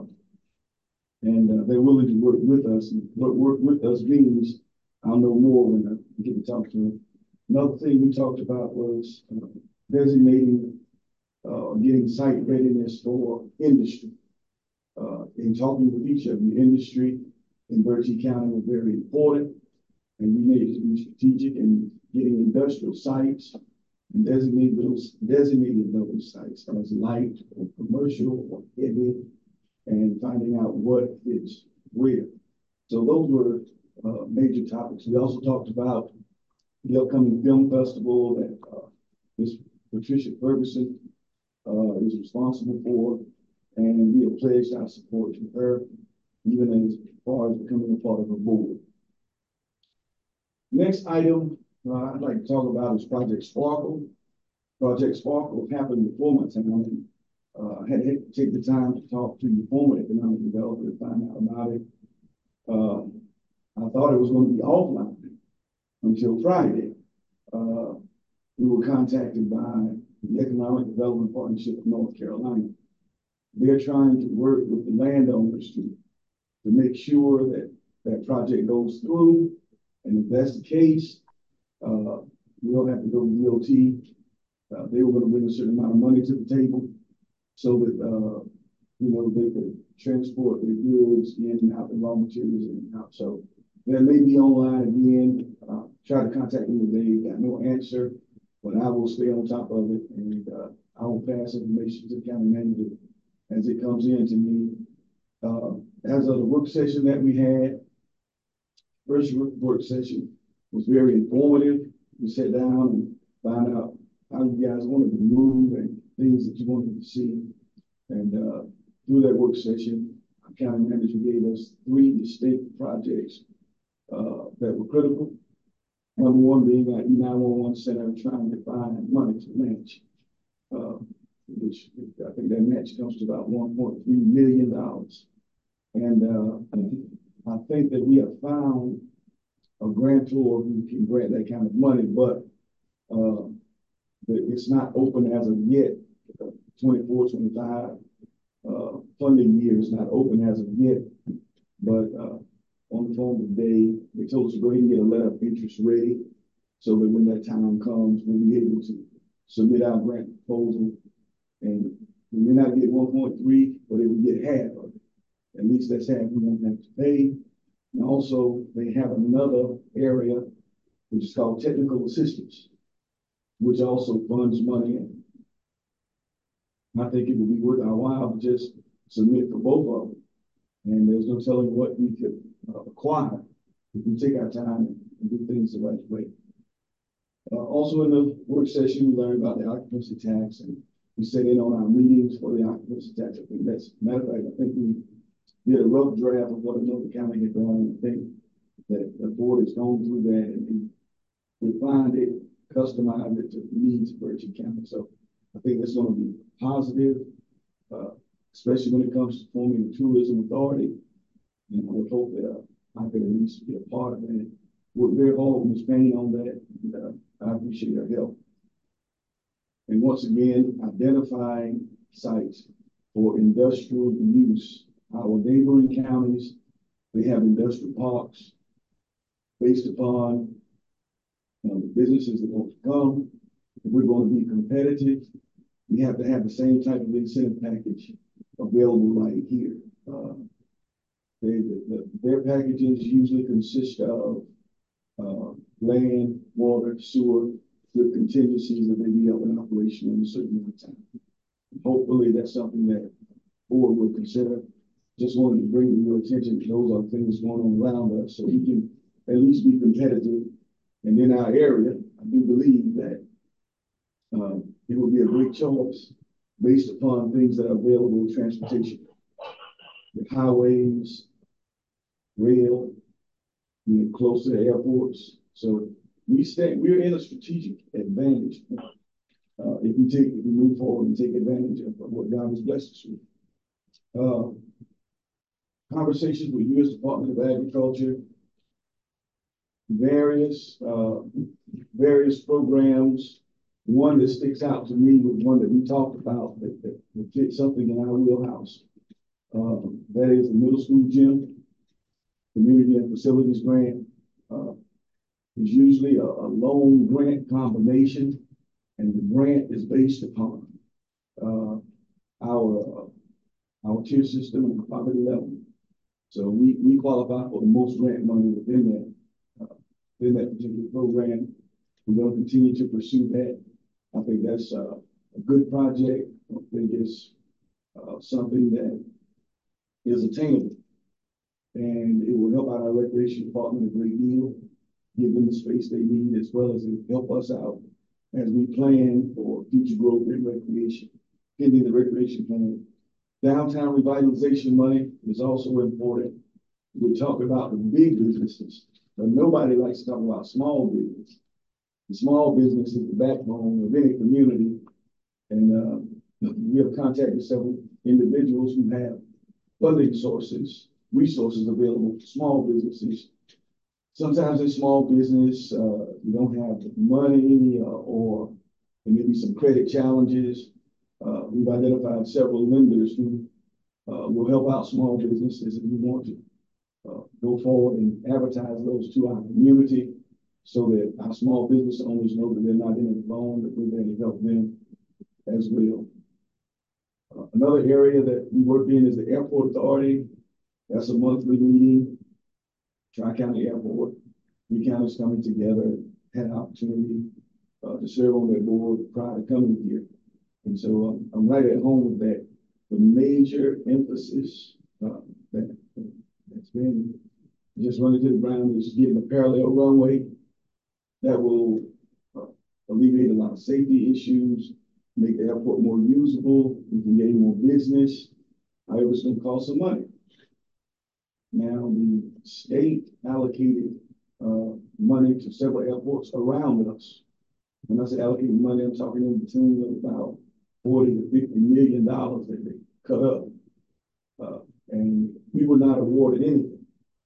and uh, they're willing to work with us. And what work with us means, I'll know more when I get to talk to them. Another thing we talked about was uh, designating, uh, getting site readiness for industry. Uh, in talking with each of the industry in Berkeley County was very important, and we needed to be strategic in getting industrial sites and designate those designated those sites as light or commercial or heavy, and finding out what is where. So those were uh, major topics. We also talked about the upcoming film festival that uh, Miz Patricia Ferguson uh, is responsible for, and we have pledged our support to her, even as far as becoming a part of her board. Next item uh, I'd like to talk about is Project Sparkle. Project Sparkle happened before my time. Uh, I had to take the time to talk to the former economic developer to find out about it. Uh, I thought it was going to be offline until Friday. Uh, we were contacted by the Economic Development Partnership of North Carolina. They're trying to work with the landowners to, to make sure that that project goes through. And if that's the case, uh, we'll have to go to D O T. Uh, they were going to bring a certain amount of money to the table so that, uh, you know, they could transport their goods in and out, the raw materials in and out. So that may be online again. Uh, try to contact me today. Got no answer, but I will stay on top of it, and uh, I will pass information to the county manager as it comes in to me. Uh, as of the work session that we had, first work, work session was very informative. We sat down and found out how you guys wanted to move and things that you wanted to see. And uh, through that work session, our county manager gave us three distinct projects uh, that were critical. Number one being our E nine one one center, trying to find money to match, uh, which I think that match comes to about one point three million dollars. And uh, I think that we have found a grantor who can grant that kind of money, but uh, it's not open as of yet. twenty-four, twenty-five uh, funding year is not open as of yet, but uh, on the phone today, they told us to go ahead and get a letter of interest ready so that when that time comes, we'll be able to submit our grant proposal. And we may not get one point three, but if we get half of it, at least that's half we won't have to pay. And also, they have another area which is called technical assistance, which also funds money. And I think it would be worth our while to just submit for both of them. And there's no telling what we could uh, acquire if we take our time and do things the right way. Uh, also in the work session, we learned about the occupancy tax, and we set in on our meetings for the occupancy tax. I think that's, matter of fact, I think we did a rough draft of what another county had done. I think that the board has gone through that and refined it, customized it to the needs of Berkeley County. So I think that's going to be positive, uh, especially when it comes to forming the tourism authority. And I would hope that uh, I could at least be a part of that. We're very hard with Miz Payne on that. And, uh, I appreciate her help. And once again, identifying sites for industrial use. Our neighboring counties, they have industrial parks based upon you know, the businesses that want to come. If we're going to be competitive, we have to have the same type of incentive package available right here. Uh, they, the, their packages usually consist of uh, land, water, sewer, with contingencies that may be up in operation in a certain amount of time. Hopefully that's something that the board will consider. Just wanted to bring to your attention, those are things going on around us, so we can at least be competitive. And in our area, I do believe that uh, it will be a great choice based upon things that are available in transportation, the highways, rail, you know, close to the airports. So we stand, we're in a strategic advantage uh, if we take, if we move forward and take advantage of what God has blessed us with. Uh, conversations with U S Department of Agriculture, various uh, various programs. One that sticks out to me was one that we talked about that, that, that fits something in our wheelhouse. Uh, that is the middle school gym, community and facilities grant. Uh, is usually a, a loan grant combination, and the grant is based upon uh, our uh, our tier system and poverty level. So we, we qualify for the most grant money within that, uh, within that particular program. We're going to continue to pursue that. I think that's uh, a good project. I think it's uh, something that is attainable. And it will help out our recreation department a great deal, give them the space they need, as well as help us out as we plan for future growth in recreation, pending the recreation plan. Downtown revitalization money is also important. We talk about the big businesses, but nobody likes to talk about small business. The small business is the backbone of any community. And uh, we have contacted several individuals who have funding sources, resources available to small businesses. Sometimes in small business, uh, you don't have the money uh, or there may be some credit challenges. Uh, we've identified several lenders who uh, will help out small businesses if we want to uh, go forward and advertise those to our community so that our small business owners know that they're not in it alone, that we're there to help them as well. Uh, another area that we work in is the Airport Authority. That's a monthly meeting. Tri-County Airport. Three counties coming together, had an opportunity uh, to serve on their board prior to coming here. And so um, I'm right at home with that. the major emphasis, uh, that, that's been just running to the ground is getting a parallel runway that will uh, alleviate a lot of safety issues, make the airport more usable, we can gain more business. However, it's going to cost some money. Now, the state allocated uh, money to several airports around us. When I say allocated money, I'm talking in between of about forty to fifty million dollars that they cut up. Uh, and we were not awarded anything.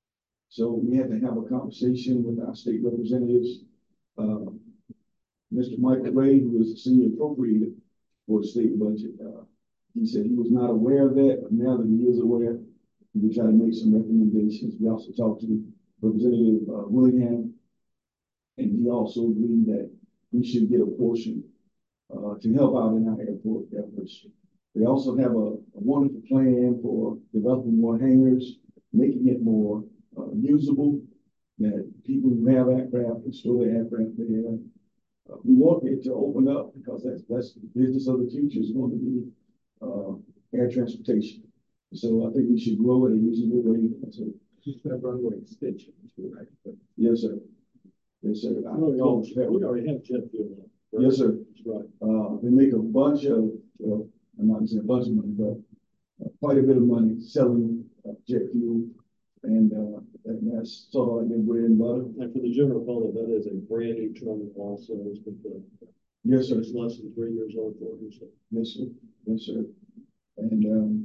So we had to have a conversation with our state representatives. Uh, Mister Michael Ray, who was the senior appropriator for the state budget, uh, he said he was not aware of that, but now that he is aware, we try to make some recommendations. We also talked to Representative uh, Willingham, and he also agreed that we should get a portion uh, to help out in our airport efforts. We also have a, a wonderful plan for developing more hangars, making it more uh, usable, that people who have aircraft can store their aircraft there. Uh, we want it to open up because that's that's the business of the future is going to be uh, air transportation. So I think we should grow at a reasonable rate. So Just that runway extension, too, right? But yes, sir. Yes, sir. I we already know have- we already have jet fuel now. right? Yes, sir. That's right. Uh, they make a bunch of, well, I'm not gonna say a bunch of money, but uh, quite a bit of money selling uh, jet fuel. And, uh, and that's sort of like their bread and butter. And for the general public, that is a brand new terminal also. It's been built. Yes, sir. It's less than three years old for you, so. Yes, sir. Yes, sir. And, um,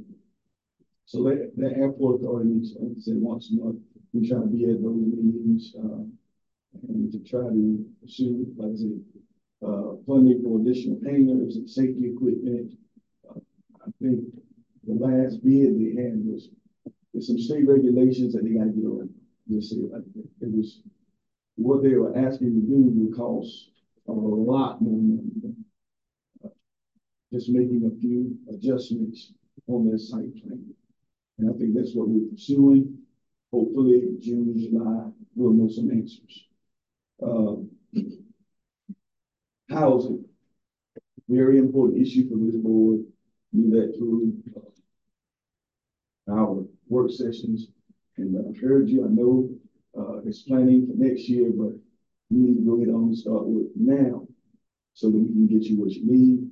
so that, that airport authority meets, like I said, once a month. We try to be at those meetings, uh, and to try to pursue, like I said, uh, funding for additional hangars and safety equipment. Uh, I think the last bid they had was, there's some state regulations that they gotta get around. Just say it like that. It was, what they were asking to do would cost a lot more money than uh, just making a few adjustments on their site plan. And I think that's what we're pursuing. Hopefully, June, July, we'll know some answers. Um, housing, very important issue for this board. We that through uh, our work sessions, and I've heard you. I know uh, it's planning for next year, but we need to go ahead on and start with now, so that we can get you what you need.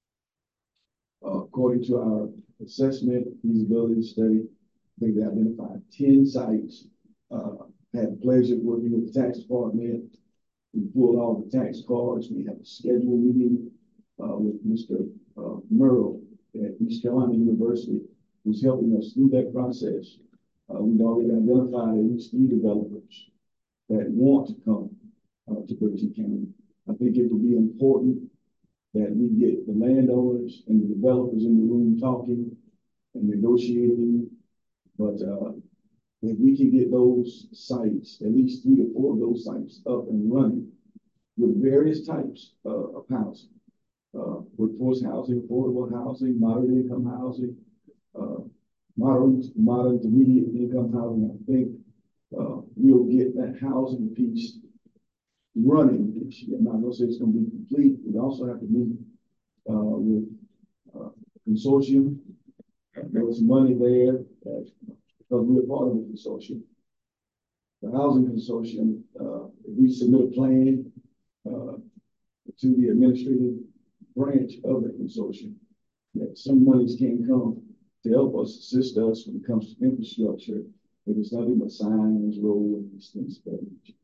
Uh, according to our assessment feasibility study, I think they identified ten sites. Uh, had the pleasure of working with the tax department. We pulled all the tax cards. We have a scheduled meeting uh, with Mister Uh, Merle at East Carolina University, who's helping us through that process. Uh, we've already identified at least three developers that want to come uh, to Berkeley County. I think it would be important that we get the landowners and the developers in the room talking and negotiating. But uh, if we can get those sites, at least three to four of those sites up and running with various types uh, of housing, uh, workforce housing, affordable housing, moderate income housing, uh, moderate, moderate to medium income housing, I think uh, we'll get that housing piece running. I'm not going to say it's going to be complete. We also have to meet uh, with uh, consortium. There was money there that, because we're part of the consortium. The housing consortium, uh, we submit a plan uh, to the administrative branch of the consortium that some monies can come to help us, assist us when it comes to infrastructure. But it's nothing but signs, roads, things of that nature.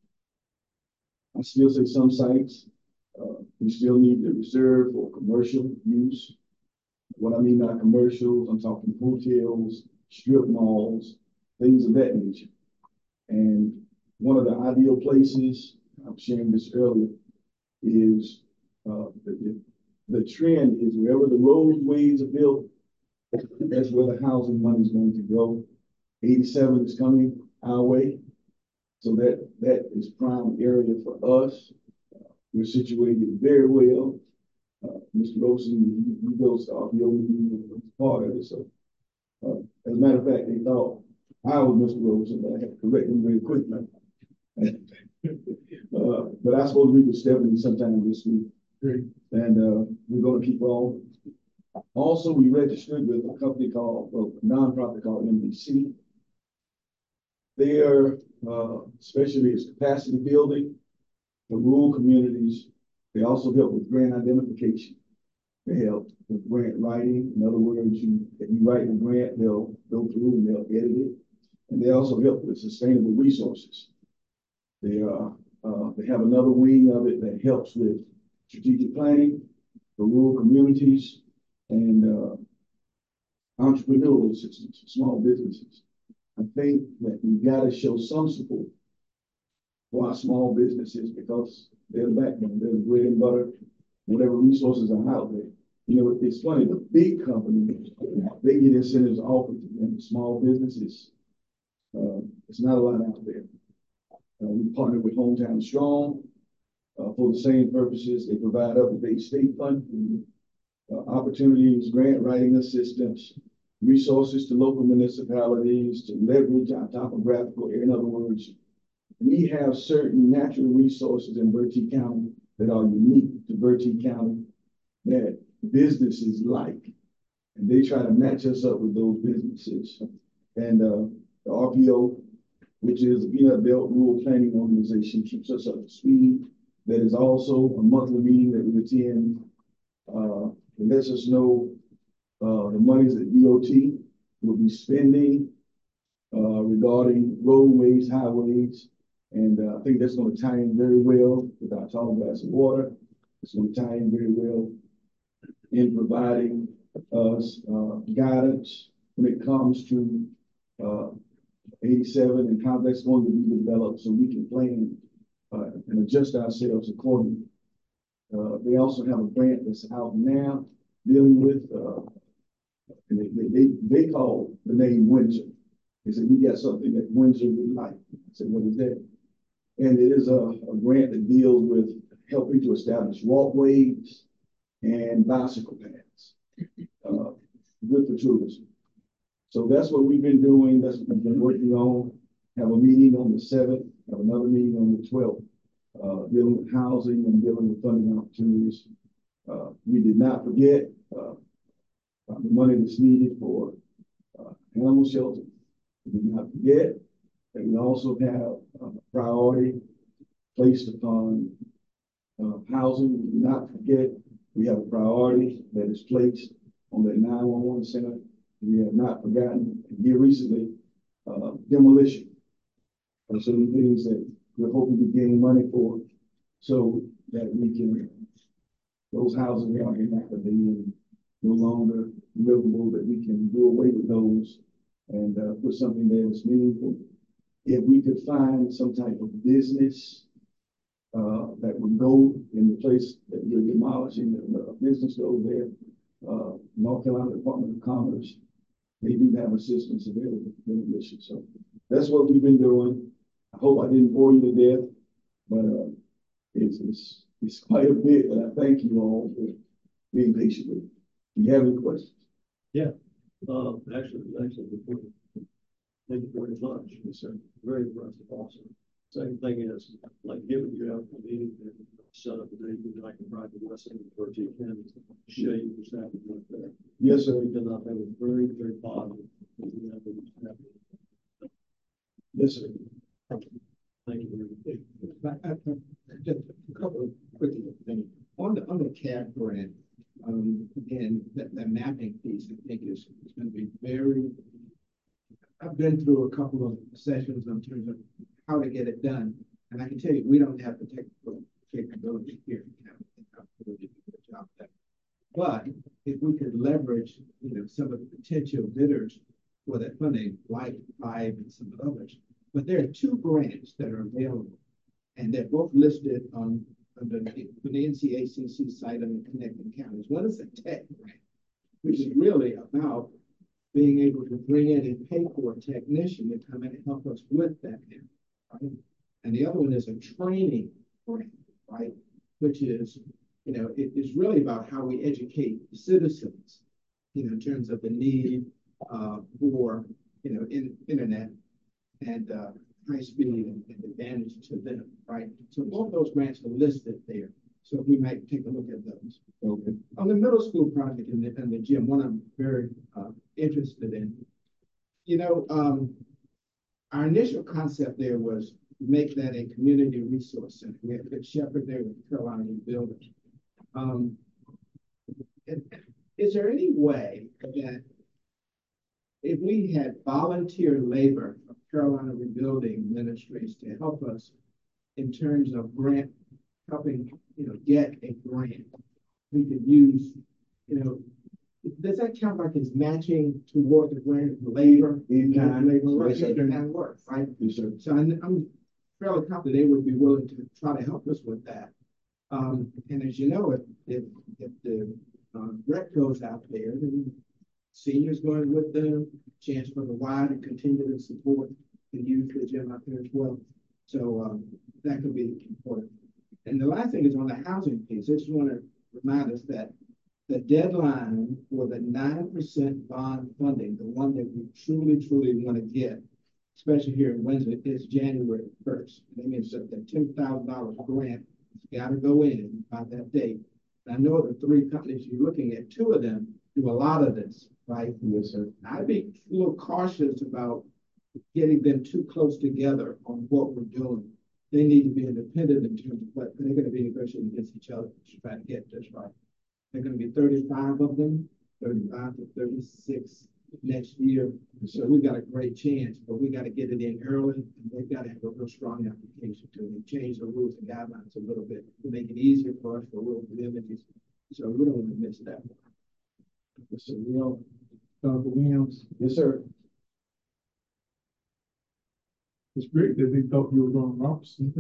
I still say some sites, uh, we still need to reserve for commercial use. What I mean by commercials, I'm talking hotels, strip malls, things of that nature. And one of the ideal places, I'm sharing this earlier, is uh, the, the trend is wherever the roadways are built, that's where the housing money is going to go. eighty-seven is coming our way. So that, that is prime area for us. Uh, we're situated very well. Uh, Mister Rosen, he goes to our meeting was part of it. So, uh, as a matter of fact, they thought I was Mister Rosen, but I had to correct him very quickly. uh, but I'm supposed to meet with Stephanie sometime this week. Great. And uh, we're going to keep on Also, we registered with a company called, well, a nonprofit called N B C. Their uh, specialty is capacity building for rural communities. They also help with grant identification. They help with grant writing. In other words, you, if you write a grant, they'll go through and they'll edit it. And they also help with sustainable resources. They are, uh, they have another wing of it that helps with strategic planning for rural communities and uh, entrepreneurial assistance for small businesses. I think that we got to show some support for our small businesses because they're the backbone, they're the bread and butter, whatever resources are out there. You know, it's funny, the big companies, they get incentives offered to them. The small businesses, uh, it's not a lot out there. Uh, we partner with Hometown Strong uh, for the same purposes. They provide up-to-date state funding, uh, opportunities, grant writing assistance, resources to local municipalities to leverage our topographical area. In other words, we have certain natural resources in Bertie County that are unique to Bertie County that businesses like, and they try to match us up with those businesses. And uh, the R P O, which is the Peanut Belt Rural Planning Organization, keeps us up to speed. That is also a monthly meeting that we attend. Uh, it lets us know uh, the monies that D O T will be spending uh, regarding roadways, highways, and uh, I think that's going to tie in very well with our tall glass of water. It's going to tie in very well in providing us uh, guidance when it comes to uh, eighty-seven and how that's going to be developed so we can plan uh, and adjust ourselves accordingly. Uh, they also have a grant that's out now dealing with, uh, and they, they, they call the name Windsor. They said, we got something that Windsor would like. I said, what is that? And it is a, a grant that deals with helping to establish walkways and bicycle paths, uh, good for tourism. So that's what we've been doing. That's what we've been working on. Have a meeting on the seventh, have another meeting on the twelfth, uh, dealing with housing and dealing with funding opportunities. Uh, we did not forget uh, the money that's needed for uh, animal shelter. We did not forget that we also have a priority placed upon uh, housing. We did not forget we have a priority that is placed on the nine one one center. We have not forgotten here recently uh, demolition. And so the things that we're hoping to gain money for so that we can, those houses we are in that they no longer livable, that we can do away with those and uh, put something there that's meaningful. If we could find some type of business uh, that would go in the place that we're demolishing, the business goes there, uh, North Carolina Department of Commerce, they do have assistance available for demolition. So that's what we've been doing. I hope I didn't bore you to death, but uh, it's, it's, it's quite a bit, and I thank you all for being patient with me. Do you have any questions? Yeah, uh, actually, actually, before, thank you very much. Yes, sir. Very impressive, awesome. Same thing is, like, given you have a meeting and set up a date, and I can provide the rest of the Bertie County to show you what's happening up there. Yes, sir. Because I think it's very, very positive. You know, what's happening. Yes, sir. Thank you very much. But, uh, just a couple of quick things. On the, on the C A D grant, um, again, the, the mapping piece, I think is, is going to be very, I've been through a couple of sessions in terms of how to get it done. And I can tell you, we don't have the technical capability here in town. I think I'm do a job there. But if we could leverage, you know, some of the potential bidders for that funding, like Five and some others. But there are two grants that are available, and they're both listed on under the, the N C A C C site on the connecting counties. One is a tech grant, which is really about being able to bring in and pay for a technician to come in and help us with that. Right? And the other one is a training grant, right? Which is, you know, it is really about how we educate citizens, you know, in terms of the need uh, for, you know, in, internet and uh, high speed and, and advantage to them, right? So both those grants are listed there. So we might take a look at those. Okay. on the middle school project in the, in the gym, one I'm very, uh, interested in. You know, um, our initial concept there was make that a community resource center. We had Good Shepherd there with the Carolina Builders. Um, is there any way that if we had volunteer labor from Carolina Rebuilding Ministries to help us in terms of grant, helping, you know, get a grant, we could use, you know, does that count like it's matching toward the grant labor? In kind. Labor, right, Yes, sir. in kind work, right? Yes, sir. So I'm, I'm fairly confident they would be willing to try to help us with that. Um, and as you know, if, if, if the uh, rec goes out there, then seniors going with them, chance for the Y to continue to support and use the gym out there as well. So um, that could be important. And the last thing is on the housing piece. I just want to remind us that the deadline for the nine percent bond funding, the one that we truly, truly want to get, especially here in Windsor, is January first. That means that the ten thousand dollars grant has got to go in by that date. And I know the three companies you're looking at, two of them do a lot of this, right? Yes, sir. I'd be a little cautious about getting them too close together on what we're doing. They need to be independent in terms of what they're going to be negotiating against each other to try to get this right. There are going to be thirty-five of them, thirty-five to thirty-six next year. So we got a great chance, but we got to get it in early, and they've got to have a real strong application to it. They change the rules and guidelines a little bit to make it easier for us for rural communities. So we don't want to miss that one. Yes, sir. We all, Doctor Williams, Yes, sir. it's great that they thought you were going to Robinson.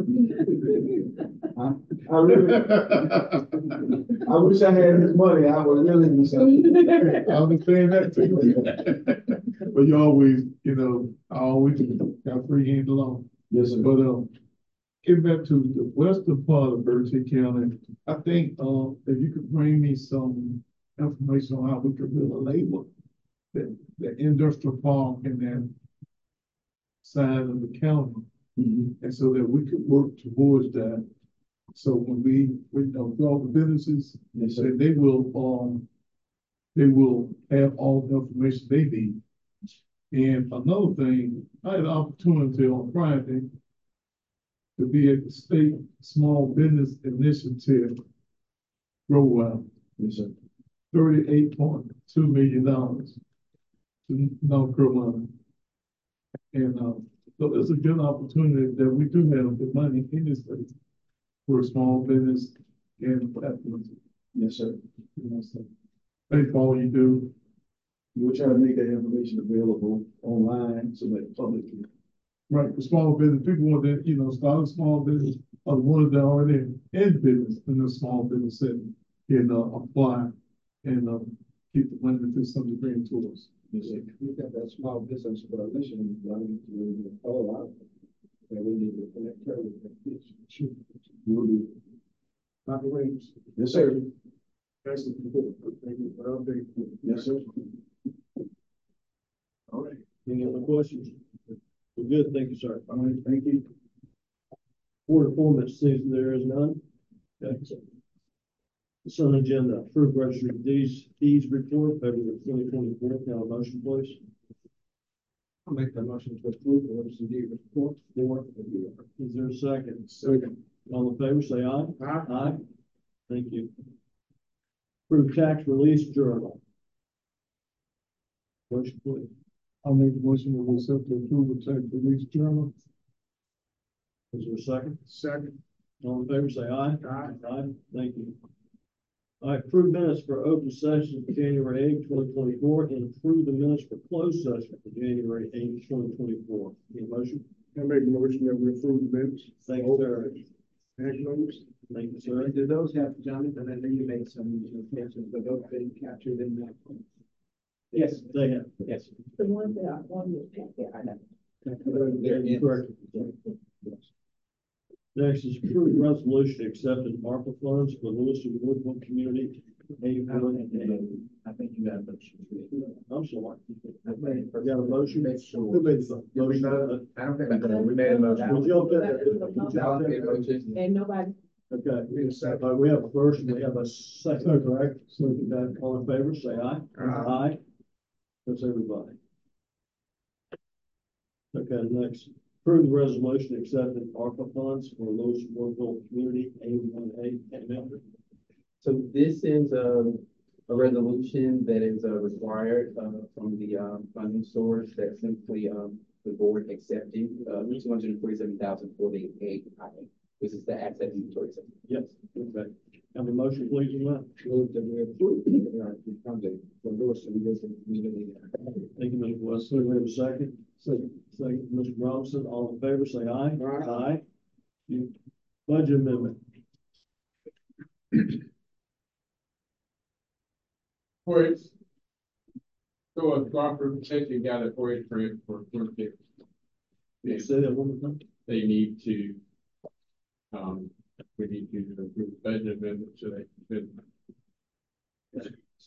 I really, I wish I had his money. I would really do something. I understand that too. But you always, you know, I always got free hand alone. Yes, sir. But um, getting back to the western part of Berkeley County, I think um, if you could bring me some information on how we could really label the, the industrial park in that side of the county, Mm-hmm. and so that we could work towards that. So when we, we you know, draw the businesses, Yes, sir. then they will um they will have all the information they need. And another thing, I had an opportunity on Friday to be at the state small business initiative grow out. Yes, sir. thirty-eight point two million dollars to North Carolina. And um, so it's a good opportunity that we do have the money in this state for a small business and platforms. Yes, sir. You know, so thank all you do. We'll try to make that information available online so that the public can. Right, for small business, people want to, you know, start a small business, or the ones that are already in business, in the small business setting, can uh, apply and uh, keep the money to some degree to us. Yes, sir. We've got that small business coalition running through the whole lot. And we need to connect her with that. Sure. We'll do. Doctor Williams. Yes, sir. Thank you for updating. Yes, sir. All right. Any other questions? We're good. Thank you, sir. All right, thank you. Board appointments, sees there is none. Okay. Consent agenda, approved registry of deeds, deeds report, February twenty twenty-four. Can I have a motion, please? I'll make that motion to approve the orders and deed report for the year. Is there a second? Second. All in favor, say aye. Aye. Aye. Thank you. Approved tax release journal. Motion, please. I'll make the motion that we accept the approval tax release journal. Is there a second? Second. All in favor, say aye. Aye. Aye. Thank you. I approve minutes for open session for January eighth, twenty twenty-four, and approve the minutes for closed session for January eighth, twenty twenty-four. Any motion? I make the motion that we approve the minutes. Thank you, sir. Thank you. Thank you, sir. Do those have, Jonathan, I know you made some notations, but those been captured in that. Yes, they have. Yes. The ones that I wanted to take, I know. They're in. Correct. Next is approved resolution accepting ARPA funds for Lewiston Woodland Community. I think you got those. I'm sorry. I got a motion. Who made the Yeah, we motion? voted. I don't think we voted. We made a motion. Would you all put that- Allocate motion. And nobody, Okay, we have a second, uh, we have a first and we have a second, correct? So that, all in favor, say aye. Aye. Aye. That's everybody. Okay, next, approve the resolution accepting ARPA funds for Lewis Warville Community A one A member. So this is um, a resolution that is uh, required uh, from the um, funding source that simply um, the board accepting uh, two hundred and forty-seven thousand forty-eight. This is the asset inventory. Yes, okay. Have a motion, please, on that. Move that we approve the funding for Lewis and Wisdom Community. Thank you, Mister Wesley. We have a second. Second, second, Mister Robinson. All in favor, say aye. Aye. Aye. You- Budget amendment. For it's, so a proper protection got a for it for it for twenty. Can you say that one more time? They need to, um, we need to approve budget amendment so they can. That's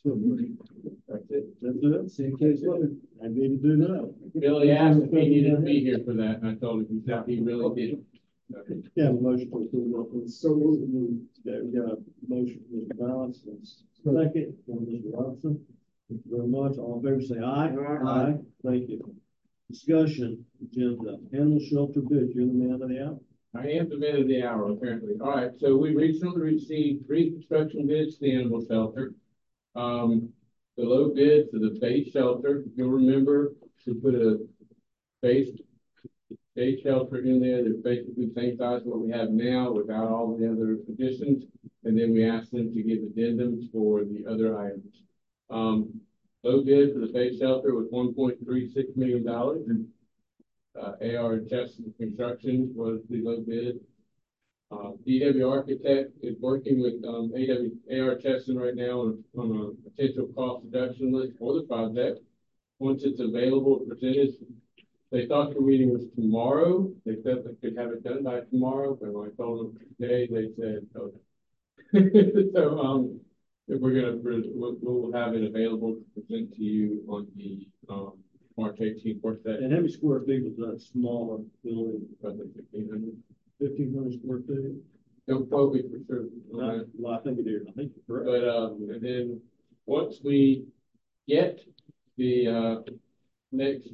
it. That's it. See in case later. I need to do that. Billy asked if he needed to be here for that, and I told him he thought he really did. Yeah, a motion to approve. that. So moved. Okay, we got a motion from Mister Balance, and second from Mister Robinson. Thank you very much. All in favor, say aye. Aye. Thank you. Discussion agenda, animal shelter bid. You're the man of the hour. I am the man of the hour, apparently. All right, so we recently received three construction bids to the animal shelter. Um, the low bid for the base shelter, you'll remember, to put a base base shelter in there that's basically the same size as what we have now without all the other additions. And then we asked them to give addendums for the other items. Um, low bid for the base shelter was one point three six million dollars. Uh, A R Chesson Construction was the low bid. Uh, D W Architect is working with um, A W A R Chesson right now on, on a potential cost reduction list for the project. Once it's available, presented. They thought the meeting was tomorrow. They said they could have it done by tomorrow, but when I told them today, they said okay. So um, if we're gonna, we'll, we'll have it available to present to you on the um, March eighteenth work session. And how many square feet was that smaller building? Probably fifteen hundred. Fifteen hundred square feet? Don't quote me for sure. No, well, I think it is. I think you're correct. But um, and then once we get the uh, next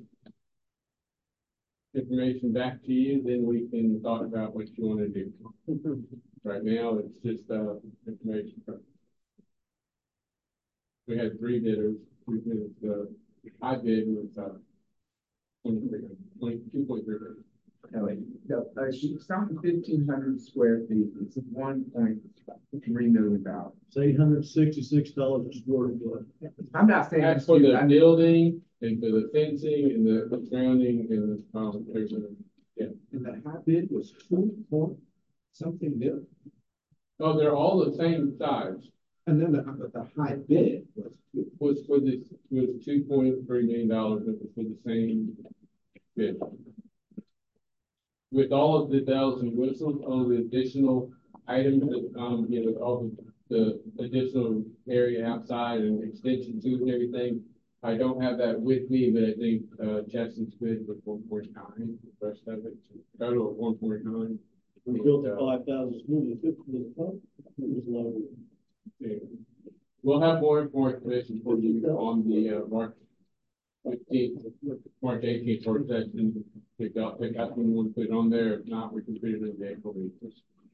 information back to you, then we can talk about what you want to do. Right now, it's just uh, information. We had three bidders. We bid, uh, I bid was uh, twenty-two point three. No, wait, no, uh, it's not fifteen hundred square feet, it's one point three million dollars. It's eight hundred sixty-six dollars a square foot. I'm not saying. That's for the building and for the fencing and the, the surrounding and the, um, there's a, yeah. And the high bid was two point something million. Oh, they're all the same size. And then the, the high bid was. Was for this, was two point three million dollars, it was for the same bid. With all of the bells and whistles, all the additional items that, um, you know, all the, the additional area outside and extension to and everything. I don't have that with me, but I think, uh, Cheston's bid was one point nine, the rest of it, total of one point nine. We built a five thousand, was it fifty, was it five? It was low. Yeah. We'll have more information for you on the, uh, March fifteenth, March eighteenth work session. Pick out, pick out when we want to put it on there. If not, we can put it in the April meeting.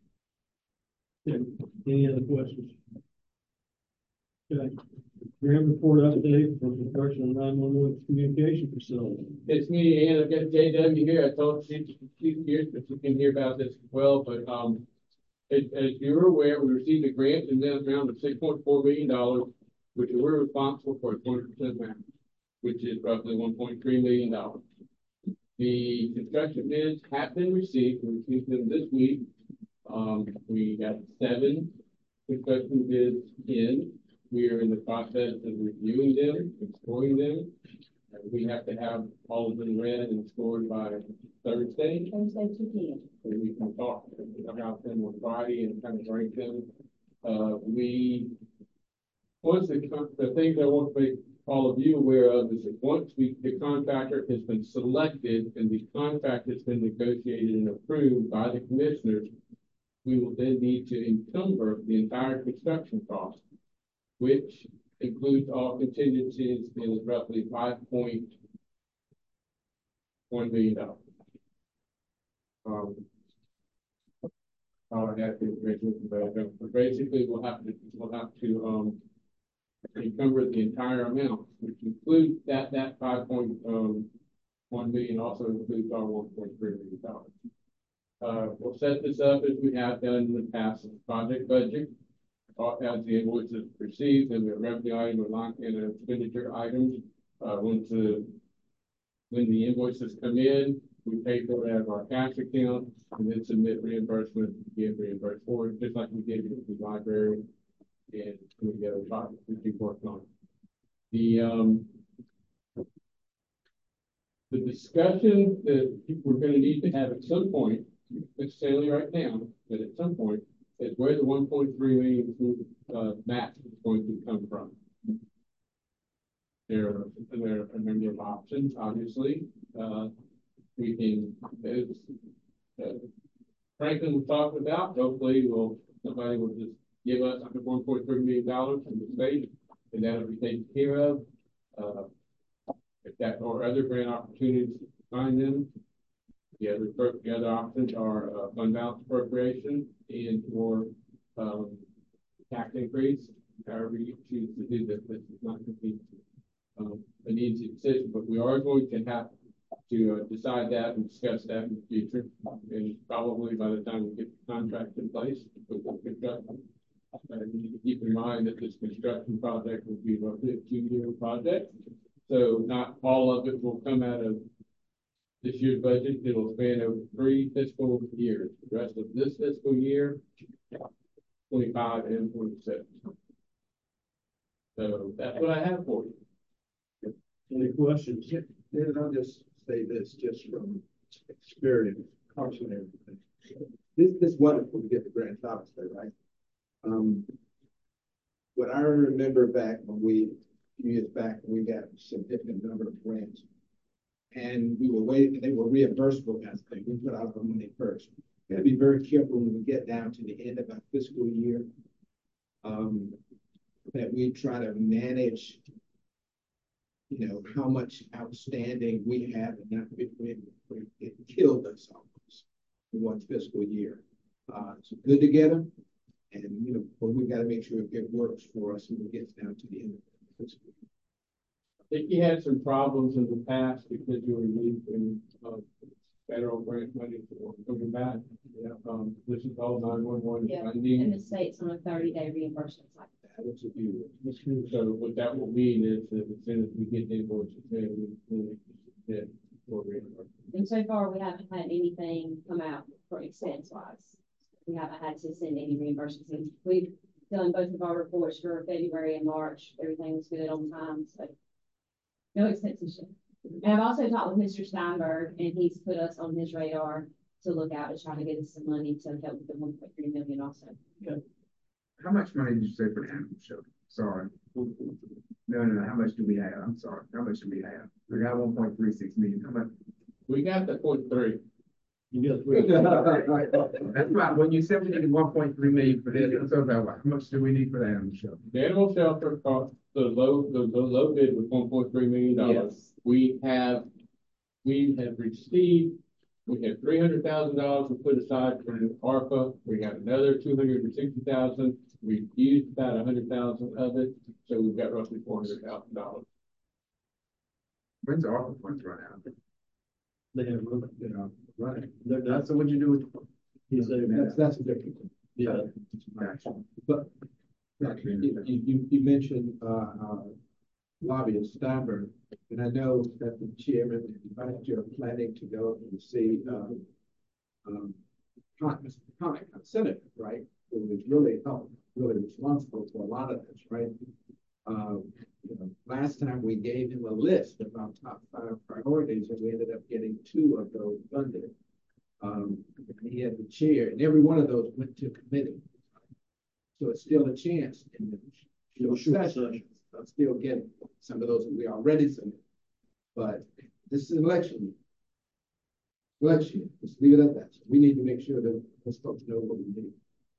Any other questions? Okay. Graham report update for construction of nine one one communication facility. It's me, and I've got J W here. I told she, she's here, but she can hear about this as well, but, um, as, as you're aware, we received a grant in the amount of six point four million dollars, which we're responsible for a twenty percent match, which is roughly one point three million dollars. The construction bids have been received. We received them this week. Um, we got seven construction bids in. We are in the process of reviewing them, exploring them. And we have to have all of them read and scored by Thursday. Thursday, two P M. So we can talk about them on Friday and kind of rank them. Uh, we, once the, the things I want to make all of you aware of is that once we, the contractor has been selected and the contract has been negotiated and approved by the commissioners, we will then need to encumber the entire construction cost, which includes all contingencies in roughly five point one million dollars. Um, I'll have to, but basically we'll have to, we'll have to, um, encumber the entire amount, which includes that, that five point one million also includes our one point three million dollars. Uh, we'll set this up as we have done in the past, project budget, uh, as the invoices received, and the revenue item or line and expenditure items. Uh, once the, when the invoices come in, we pay for it out of our cash account and then submit reimbursement, get reimbursed for it, just like we did with the library and we get a project we keep working on. The um the discussion that we're going to need to have at some point, necessarily right now, but at some point, is where the one point three million uh, match is going to come from. There, there are a number of options, obviously. Uh, we can, as uh, Franklin was talking about, hopefully we'll, somebody will just give us one point three million dollars from the state, and that'll be taken care of. Uh, if that or other grant opportunities, find them. The other, the other options are uh, fund balance appropriation and or um, tax increase. However you choose to do this, this is not going to be um, an easy decision, but we are going to have to uh, decide that and discuss that in the future. And probably by the time we get the contract in place, with the construction, uh, you need to keep in mind that this construction project will be roughly a two-year project. So not all of it will come out of this year's budget. It'll span over three fiscal years. The rest of this fiscal year, twenty-five and twenty-six. So that's what I have for you. Any questions? David, I'll just say this just from experience, cautionary. This, this is wonderful to get the grants, obviously, right? Um, what I remember back when we, a few years back, we got a significant number of grants, and we were waiting, they were reimbursable kind of thing. We put out our money first. We got to be very careful when we get down to the end of our fiscal year, um, that we try to manage, you know, how much outstanding we have, and not it, it, it killed us almost in one fiscal year. Uh, it's good to get them, and you know, but we got to make sure it works for us when it gets down to the end of the fiscal year. I think you had some problems in the past because you were using uh, federal grant money for coming back. Yeah, um, this is all nine one one yeah. funding. And the state's on a thirty day reimbursement cycle. That's a beauty. So what that will mean is that as soon as we get the invoices, then we will get for reimbursement. And so far, we haven't had anything come out for expense wise. We haven't had to send any reimbursements. And we've done both of our reports for February and March. Everything was good on time. So no expenses. And I've also talked with Mister Steinberg, and he's put us on his radar to look out to try to get us some money to help with the one point three million also. Good. How much money did you say for the animal shelter? Sorry. No, no, no. How much do we have? I'm sorry. How much do we have? We got one point three six million. How much? We got the point three. You got three. That's right. When you said we needed one point three million for this, I'm talking about how much do we need for the animal shelter? The animal shelter cost, the low, the, the low bid was one point three million dollars. Yes. We have, we have received, we have three hundred thousand dollars we put aside for ARPA. We got another two hundred sixty thousand. We've used about a hundred thousand of it, so we've got roughly four hundred thousand dollars. When's the ARPA funds run out? They have run, you know, running. They're Uh, not, so what'd you do with? he's a, That's that's a different thing. yeah. But you, you, you mentioned uh, uh, lobbyist Steinberg, and I know that the chairman and the vice chair are planning to go and see um, um, Mister Connick, a senator, right? Who is really helped, really responsible for a lot of this, right? Um, you know, last time we gave him a list of our top five priorities, and we ended up getting two of those funded. Um, he had the chair, and every one of those went to committee. So it's still a chance in the Sure, sure, session of still getting some of those that we already submitted. But this is an election year. bloodshed. Just leave it at that. We need to make sure that those folks know what we need.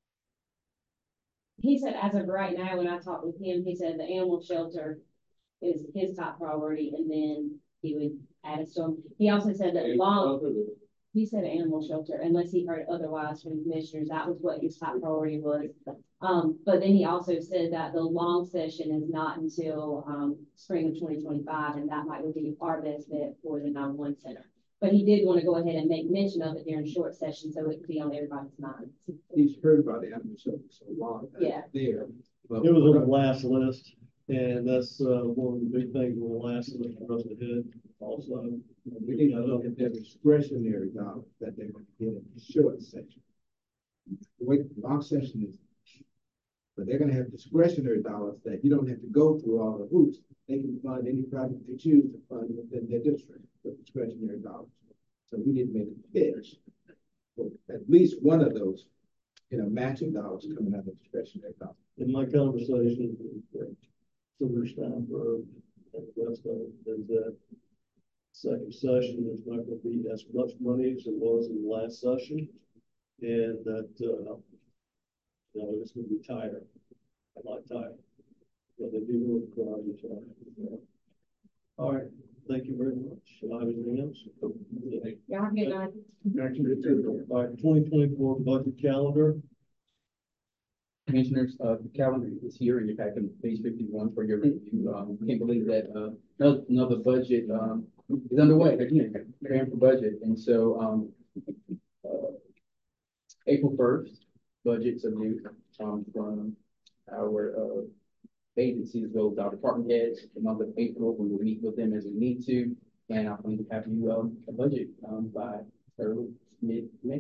He said as of right now, when I talked with him, he said the animal shelter is his top priority, and then he would add us to them. He also said that long, he said animal shelter, unless he heard otherwise from the commissioners, that was what his top priority was. Um, but then he also said that the long session is not until, um, spring of twenty twenty-five, and that might be our best bet for the nine one one center. But he did want to go ahead and make mention of it during short session, so it could be on everybody's mind. He's heard about the animal shelter so long. Yeah. There. But It was on the last list, and that's, uh, one of the big things on the last list for us to hit also. we need to look at their discretionary dollars that they're going to get in the short session. The way the long session is, but they're going to have discretionary dollars that you don't have to go through all the hoops. They can fund any project they choose to fund within their district with discretionary dollars. So we need to make a pitch for at least one of those, you know, matching dollars coming out of discretionary dollars. In my conversation with Silver Steinberg and the rest of it, is that second session, there's not going to be as much money as it was in the last session, and that, uh, you know, it's going to be tighter, a lot tighter. But they do require each other. All right, thank you very much. Should I have anything else? Y'all have a good night. All right, twenty twenty-four budget calendar. Commissioners, uh, the calendar is here in your packet, page fifty-one for your review. Um, can't believe that, uh, another, another budget, um, is underway, again, preparing for budget. And so, um, uh, April first, budgets are due, um, from our, uh, agencies, those, our department heads. The month of April, we will meet with them as we need to, and I'm going to have you, um, a budget, um, by early, mid-May.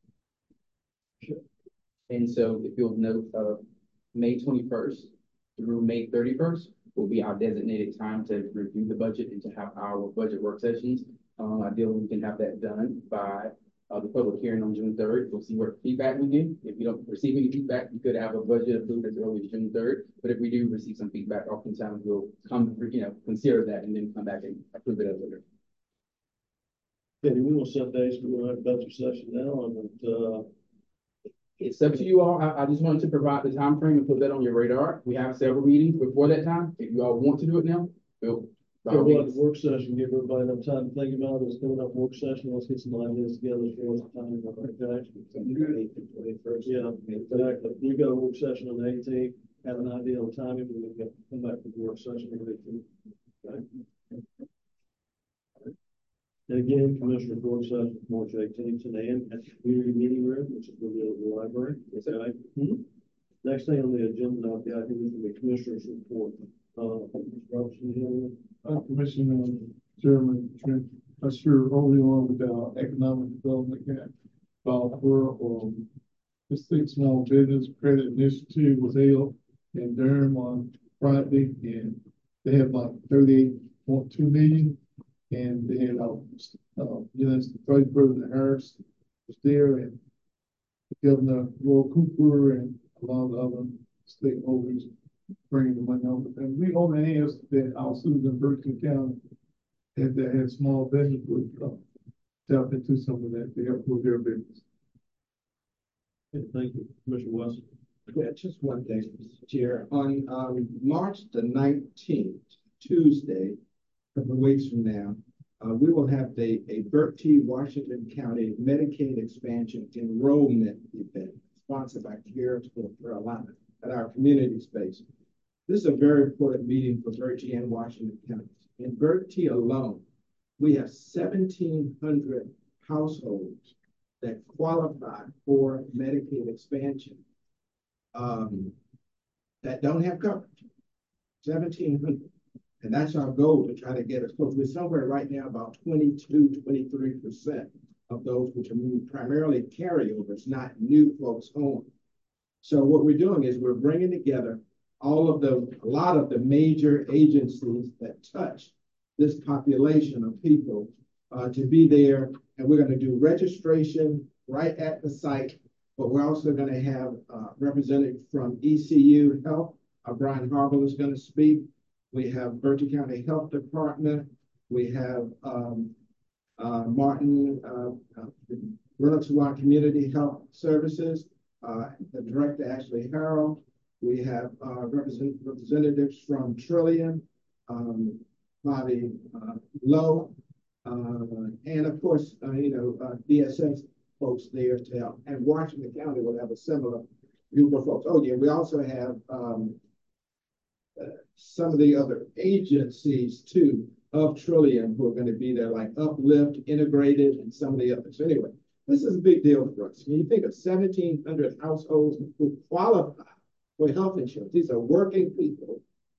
Sure. And so if you'll note, uh, May twenty-first through May thirty-first will be our designated time to review the budget and to have our budget work sessions. Um, ideally, we can have that done by uh, the public hearing on June third. We'll see what feedback we get. If you don't receive any feedback, we could have a budget approved as early as June third. But if we do receive some feedback, oftentimes we'll come, you know, consider that and then come back and approve it as later. Yeah, we will set days for our budget session now, and, uh, It's up to you all. I, I just wanted to provide the time frame and put that on your radar. We have several meetings before that time. If you all want to do it now, we'll. So what, the work session, give everybody enough time to think about it. It's coming up work session. Let's get some ideas together for us. Time, okay? Yeah, exactly. We got a work session on the eighteenth, have an idea of timing, we can come back to the work session. Okay? And again, Commissioner work session, March eighteenth, ten A M at the community meeting room, which is going to be at the library. Okay? Mm-hmm. Next thing on the agenda, I think is the Commissioner's report. Uh, Robinson, Uh, Commissioner, Chairman Trent, I sure early on with our economic development gap, uh, for, um, the state small business credit initiative was held in Durham on Friday, and they had like thirty-eight point two million, and they had, uh, uh, you know, Vice President Harris was there, and Governor Roy Cooper, and a lot of other stakeholders bringing the money over. And we only asked that our students in Berkeley County that they had small business would uh, tap into some of that to help with their business. Okay, thank you, Commissioner West. Yeah, just one thing, Mister Chair. On um, March the nineteenth, Tuesday, a couple of weeks from now, uh, we will have the, a Burt T. Washington County Medicaid expansion enrollment event sponsored by CARES for Carolina at our community space. This is a very important meeting for Burt T. and Washington counties. In Burt T. alone, we have seventeen hundred households that qualify for Medicaid expansion um, that don't have coverage. seventeen hundred. And that's our goal, to try to get us close. We're somewhere right now about twenty-two, twenty-three percent of those which are primarily carryovers, not new folks home. So what we're doing is we're bringing together all of the, a lot of the major agencies that touch this population of people uh, to be there. And we're going to do registration right at the site, but we're also going to have uh, representatives from E C U Health. Uh, Brian Harville is going to speak. We have Berkeley County Health Department. We have um, uh, Martin, uh, uh, Reynolds Law Community Health Services, uh, the Director Ashley Harrell. We have uh, represent, representatives from Trillium, um, Bobby uh, Lowe, uh, and of course, uh, you know, uh, D S S folks there to help. And Washington County will have a similar group of folks. Oh yeah, we also have um, uh, some of the other agencies too of Trillium who are going to be there, like Uplift, Integrated, and some of the others. So anyway, this is a big deal for us. When you think of seventeen hundred households who qualify for health insurance, these are working people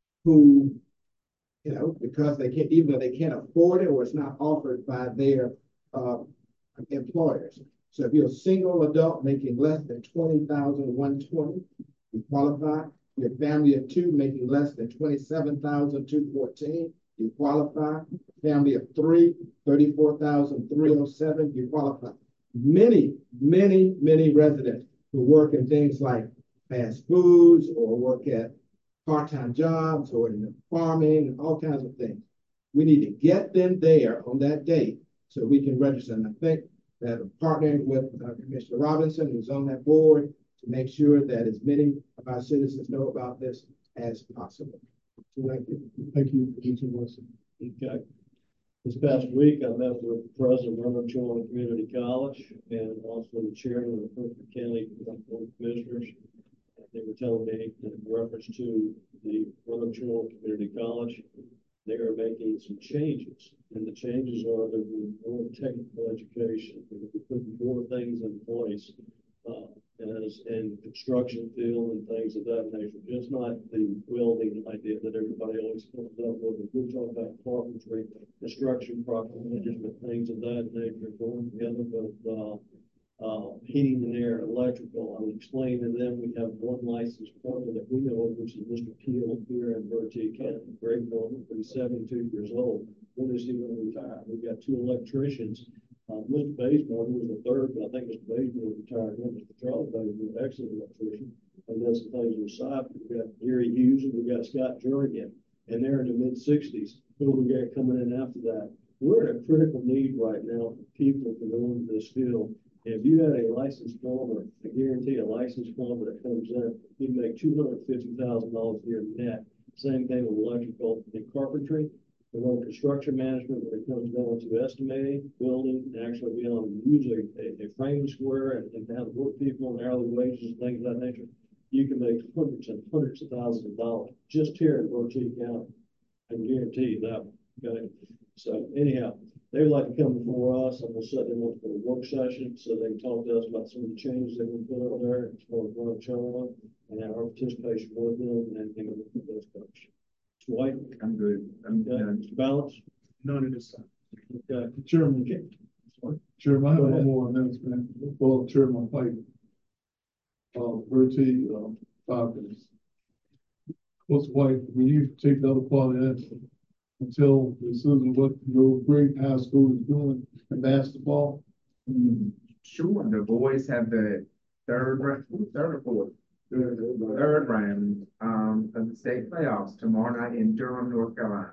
who, you know, because they can't, even though they can't afford it or it's not offered by their uh, employers. So if you're a single adult making less than twenty thousand one hundred twenty, you qualify. Your family of two making less than twenty-seven thousand two hundred fourteen, you qualify. Family of three, thirty-four thousand three hundred seven, you qualify. Many, many, many residents who work in things like fast foods or work at part-time jobs or in farming, all kinds of things. We need to get them there on that date so we can register. And I think that partnering with uh, Commissioner Robinson, who's on that board, to make sure that as many of our citizens know about this as possible. So thank you. Thank you, Commissioner Wilson. Okay. This past week, I met with the president of Roanoke Children Community College and also the chairman of the Franklin County Board of Commissioners. They were telling me in reference to the Roanoke Children Community College, they are making some changes. And the changes are that we're more technical education. We're putting more things in place uh, as in construction field and things of that nature. Just not the welding idea that everybody always comes up with. We're talking about carpentry, construction, property management, things of that nature going together with uh, uh, heating and air, electrical. I would explain to them we have one licensed plumber that we know of, which is Mister Keel here in Bertie County. Great plumber, but he's seventy-two years old. When is he going to retire? We've got two electricians. Uh, Mister Bazemore, who was the third, but I think Mister Bazemore retired. Him, Mister Charles Bazemore, excellent electrician, and does some things with side. We've got Gary Hughes and we've got Scott Jernigan, and they're in the mid sixties. Who we got coming in after that? We're in a critical need right now for people to go into this field. And if you had a licensed plumber, I guarantee a licensed plumber that comes in, you make two hundred fifty thousand dollars a year net. Same thing with electrical and carpentry. We know construction management when it comes down to estimating, building, and actually being able to use a, a, a frame square and, and have work people and hourly wages and things of that nature. You can make hundreds and hundreds of thousands of dollars just here in Bertie County. I can guarantee you that one. Okay. So anyhow, they would like to come before us and we'll set them up for a work session so they can talk to us about some of the changes they can put up there as far as Roanoke Children and our participation with them and, and with those folks. Mister White? I'm good. I'm okay. done. Mister Balance? None of this time. Okay. Chairman, okay. Chairman, I have one more announcement. Well, Chairman White. Uh, Bertie, uh, five minutes. Mister White, when you take the other part of that, and tell Susan what your great high school is doing in basketball? Mm, sure. The boys have the third, third or fourth, third round um, of the state playoffs tomorrow night in Durham, North Carolina.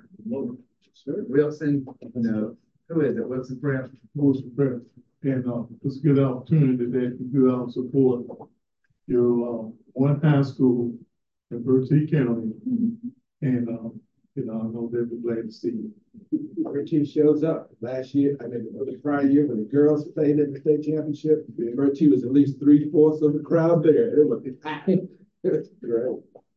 Wilson, no, who is it? Wilson Prep. Wilson Prep. And uh, it's a good opportunity that you go out and support your uh, one high school in Bertie County. And um, you know, I know they'll be glad to see you. Bertie shows up. Last year, I mean, the prior year when the girls played in the state championship, Bertie was at least three fourths of the crowd there. It was packed. It was great.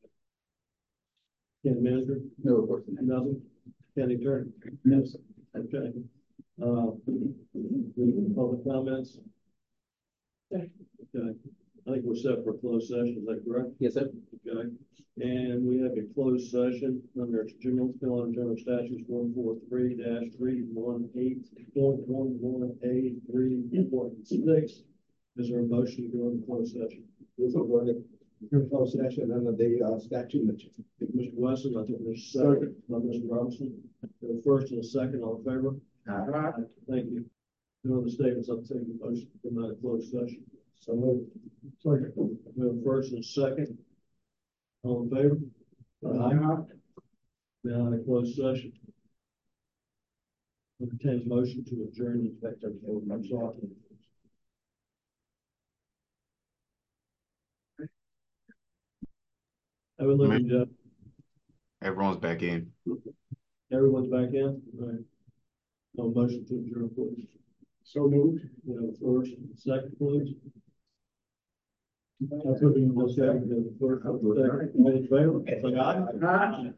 County Manager? No, of course not. Nothing. County Attorney? Yes. Okay. Uh, public comments? Okay. I think we're set for a closed session. Is that correct? Yes, sir. Okay. And we have a closed session under General Carolina General Statutes one forty-three dash three eighteen point one one A three point six. Is there a motion to go into closed session? This will go into closed session under the uh, statute. Mister Wesson, I think there's a second by Mister Robinson. The first and a second, all in favor? All right. Thank you. No other statements, I'll take the motion to come out of closed session. So moved. Second. We have a first and a second. All in favor? Aye. Now in a closed session. entertain a motion to adjourn the executive session. I'm sorry. Have a look at that. Everyone's back in. Everyone's back in? All right. No motion to adjourn, please. So moved. You know, first, and second, please. I put in No second, the first, second, all in favor? Say aye.